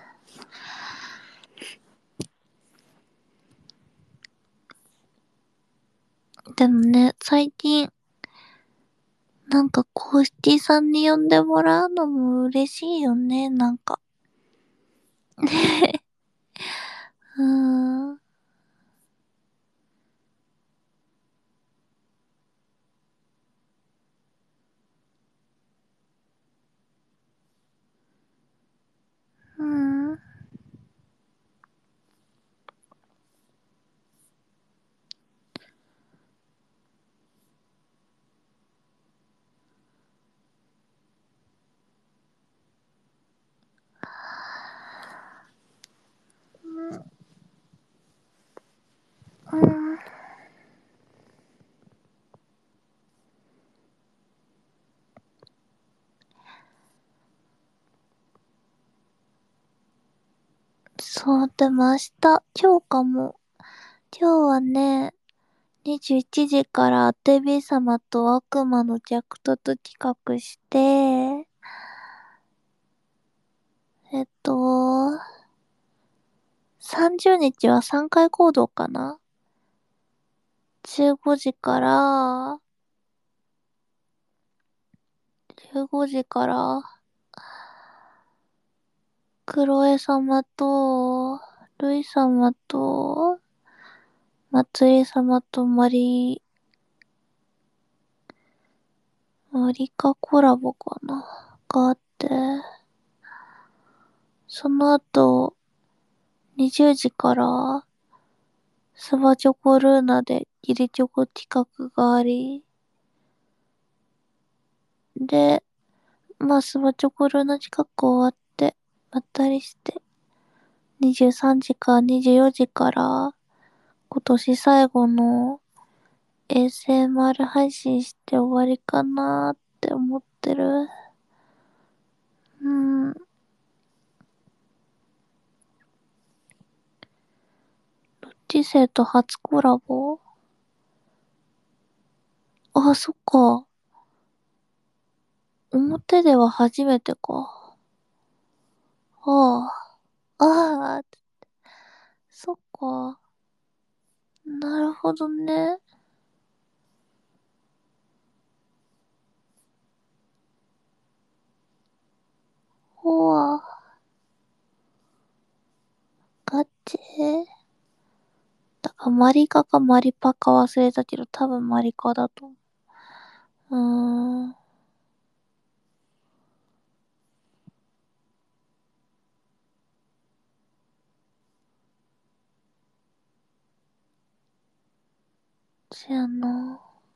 でもね、最近、なんか公式さんに呼んでもらうのも嬉しいよね、なんか。うーん。 そう、でも明日、今日かも。今日はね、にじゅういちじからデビ様と悪魔の弱突企画して、えっと、さんじゅうにちはさんかい行動かな？ じゅうご 時から、じゅうごじから、クロエ様と、ルイ様と、まつり様とマリ、マリカコラボかながあって、その後、にじゅうじから、スバチョコルーナでギリチョコ企画があり、で、まあ、スバチョコルーナ企画終わって、まったりして、にじゅうさんじかにじゅうよじから、今年最後の エーエスエムアール 配信して終わりかなーって思ってる。うん。知性と初コラボ。あ、そっか。表では初めてか。ああ。ああ、そっか。なるほどね。ほわ。ガチ。だからマリカかマリパか忘れたけど、多分マリカだと思う。うーん。そやな。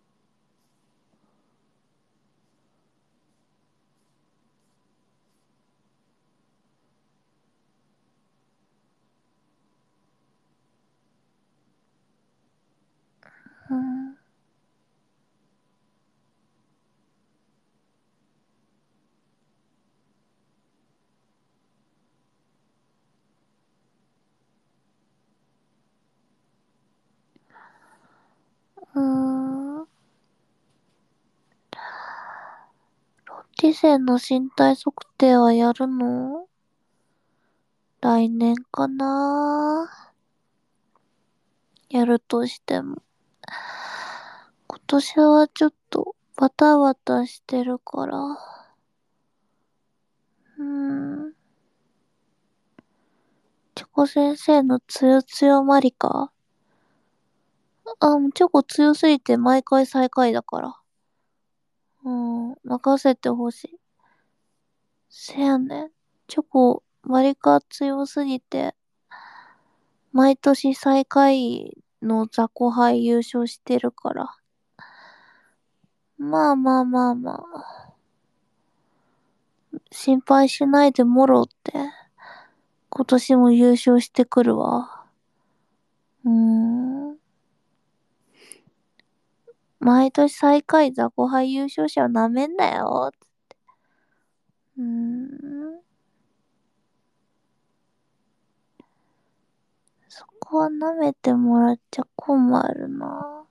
うん。うーん。知性の身体測定はやるの？来年かな？やるとしても。今年はちょっとバタバタしてるから。うーん。チョコ先生のつよつよマリカ。あ、もうチョコ強すぎて毎回最下位だから。うん、任せてほしい。せやねん。チョコ、マリカ強すぎて、毎年最下位の雑魚杯優勝してるから。まあまあまあまあ。心配しないでもろって。今年も優勝してくるわ。うーん。毎年最下位雑魚杯優勝者はなめんなよ。うーん。そこは舐めてもらっちゃ困るな。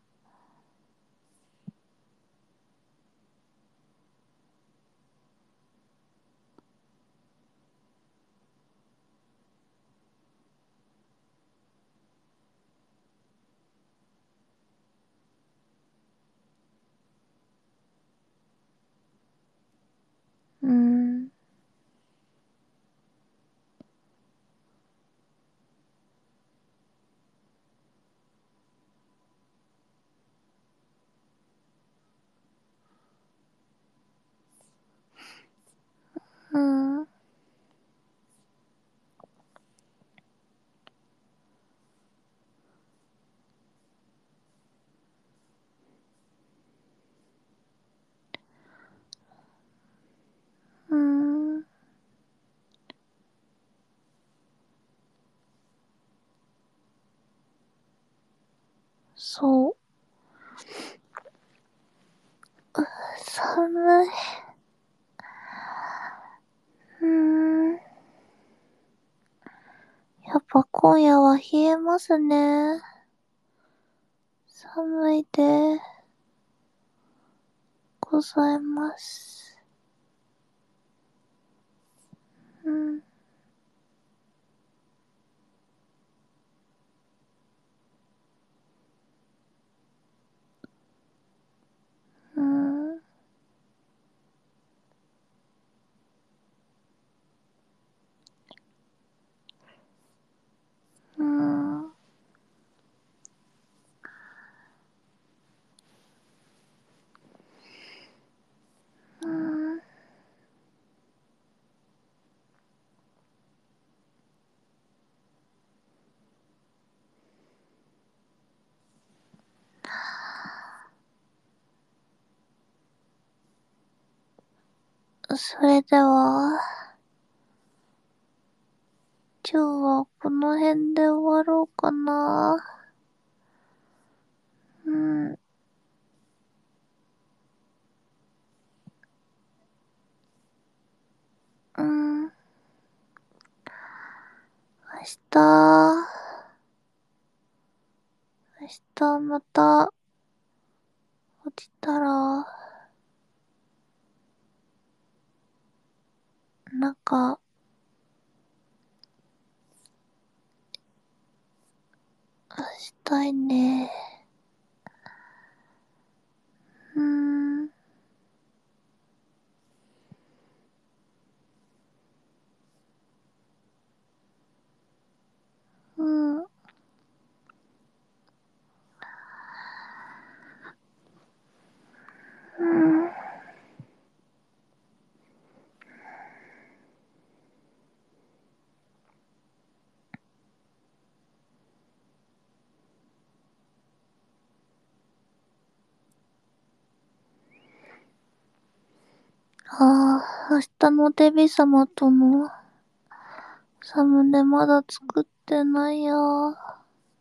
うーん。うーん。うーん。そう。寒い。うーん。 やっぱ今夜は冷えますね。寒いでございます。うん。うん。うん。うん。それでは、今日はこの辺で終わろうかな。うん。うん。明日、明日また落ちたら、なんか、したいね。うーん。うん。うん。ああ、明日のデビ様とのサムネまだ作ってないや。は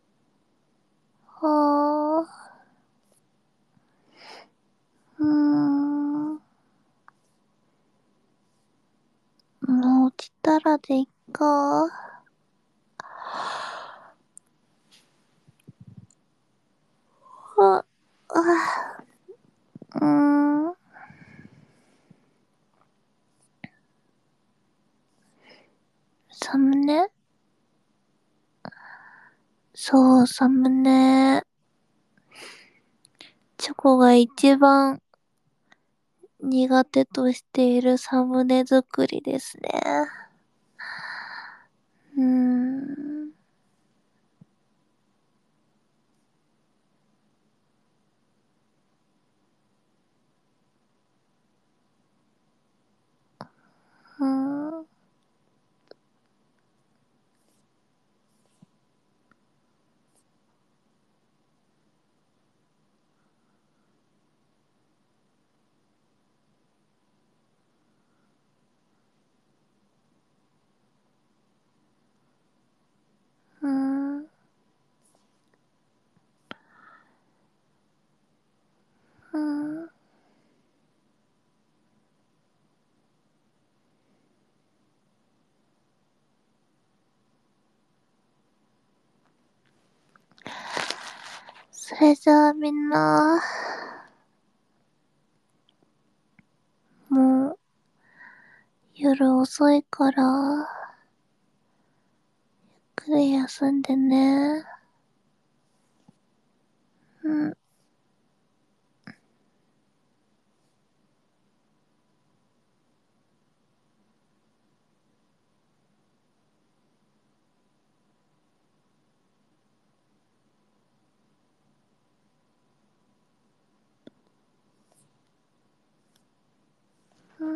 あ。うーん。もう落ちたらでいっか。あ、あ、うーん。サムネそう、サムネ。チョコが一番苦手としているサムネ作りですね。うーん。うーん。うーん。うーん。それじゃあみんな、もう夜遅いから、ゆっくり休んでね。うん。うん。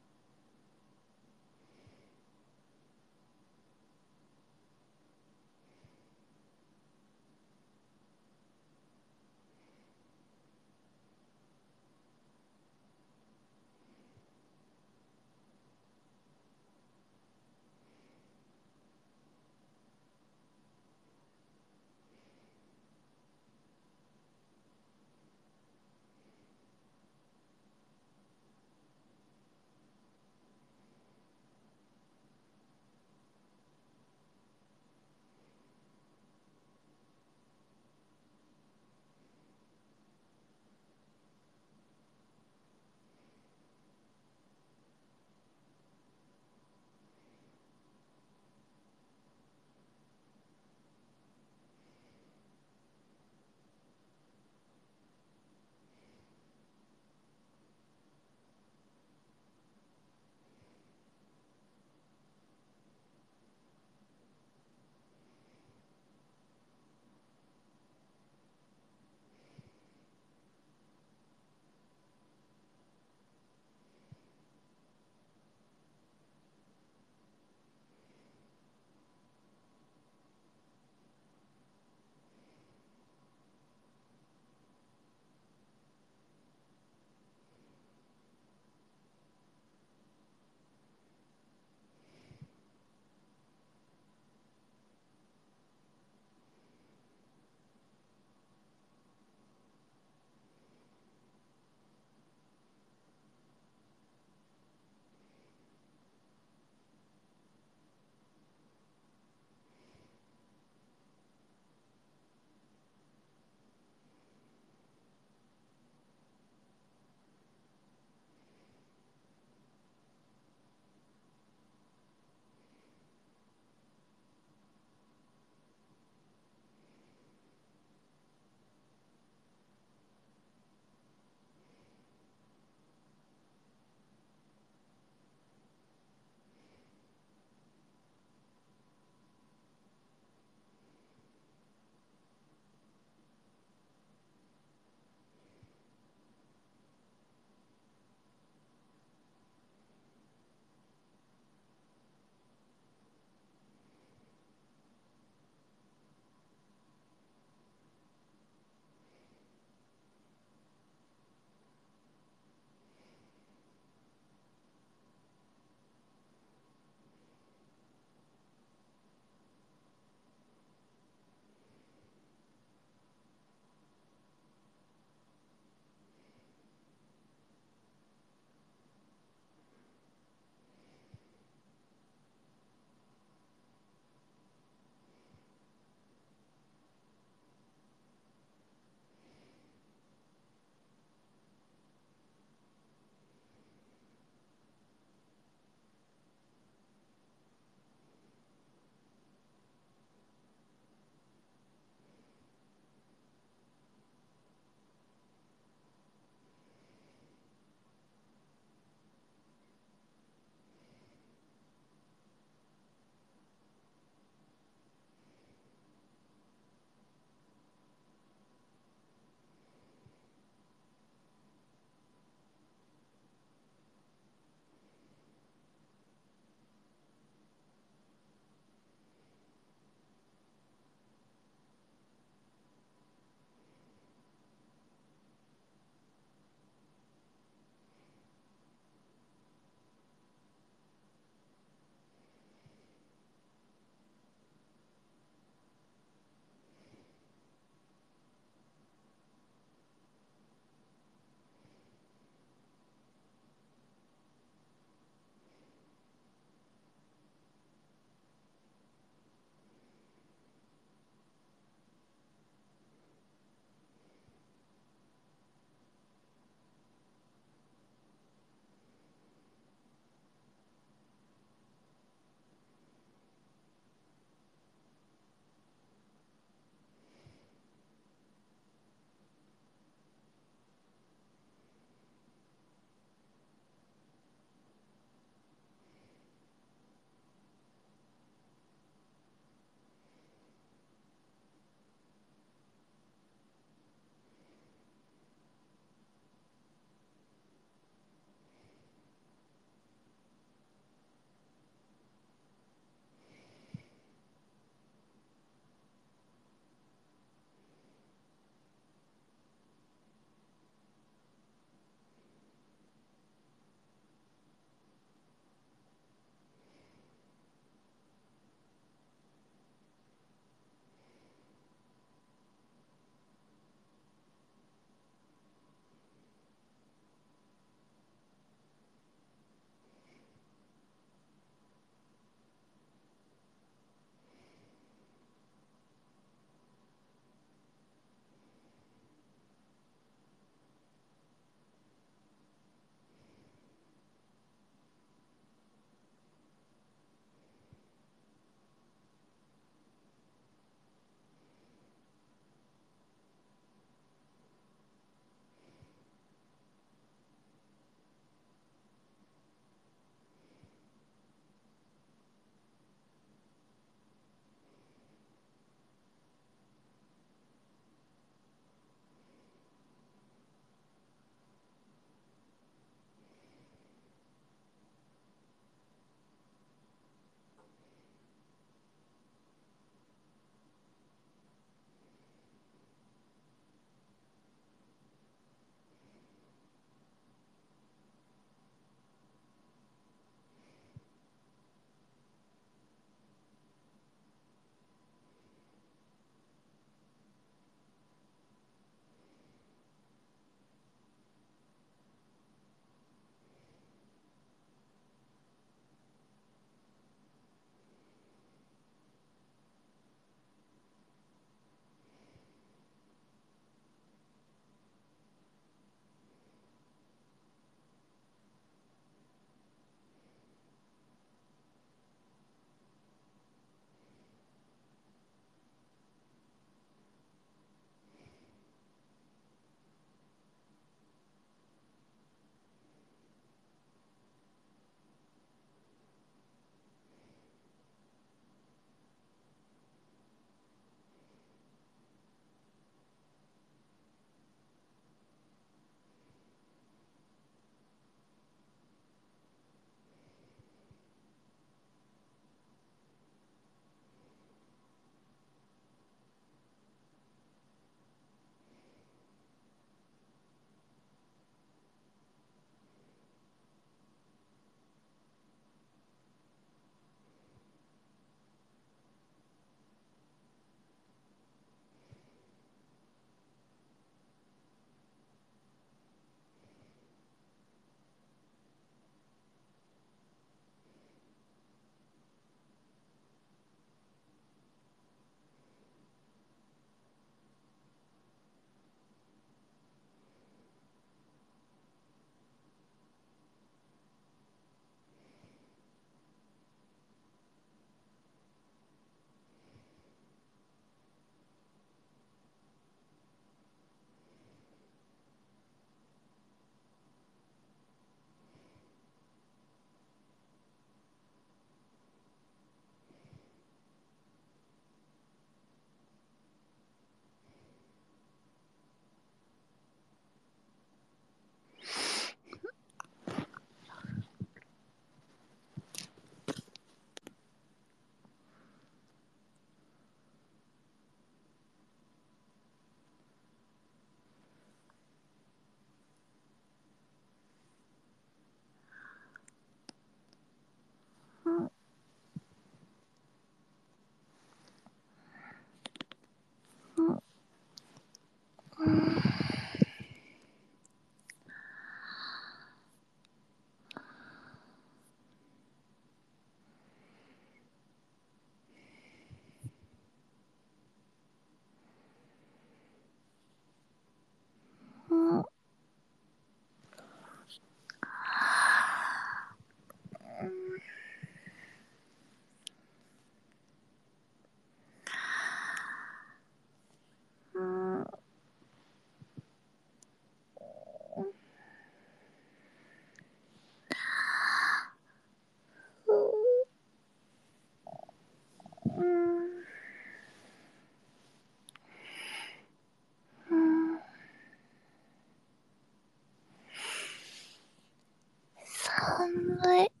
眠い。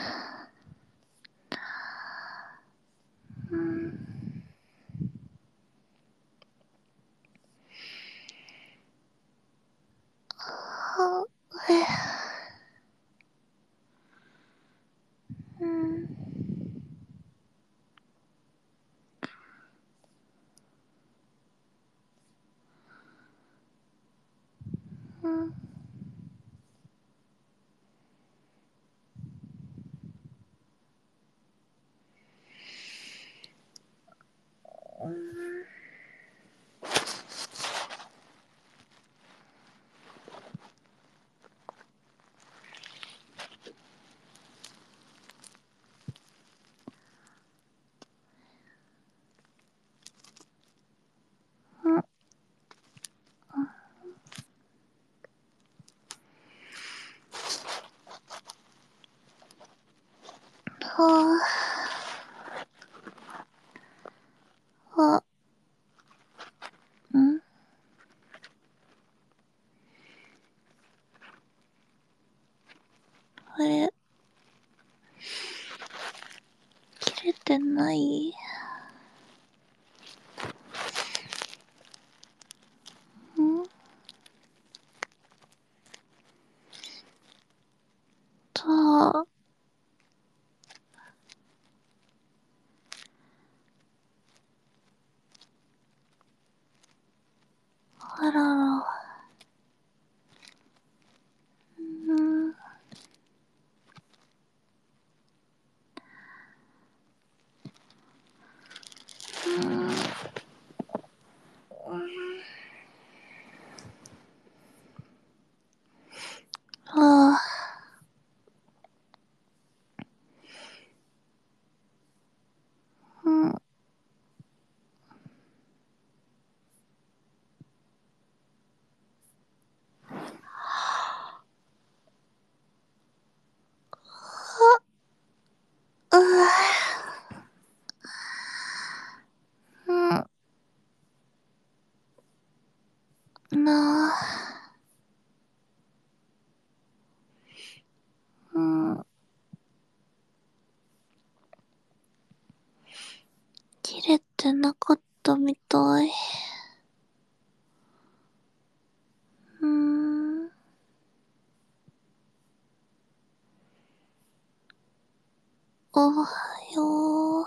うん。はえ。うん。うん。うん。はあ。は、んあれ、切れてない？んと、あらら。うん。はあ。うん。うわ。うん。なあ。うん。切れてなかったみたい。うーん。おはよう。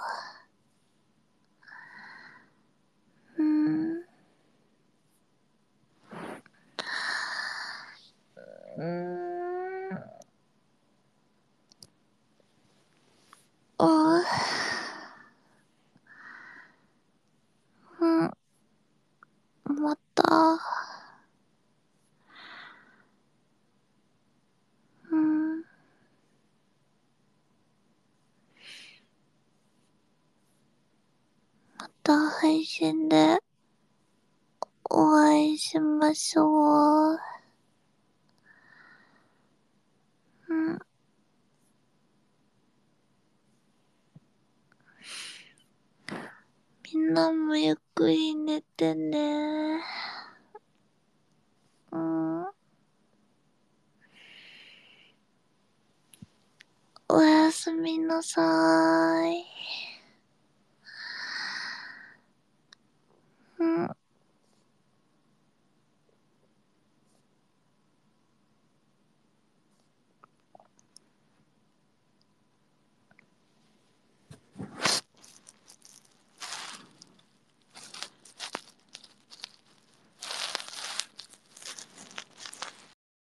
うーん。うーん。あうん。また。うん。また配信でお会いしましょう。うん。みんなもゆっくり寝てね。うん。おやすみなさーい。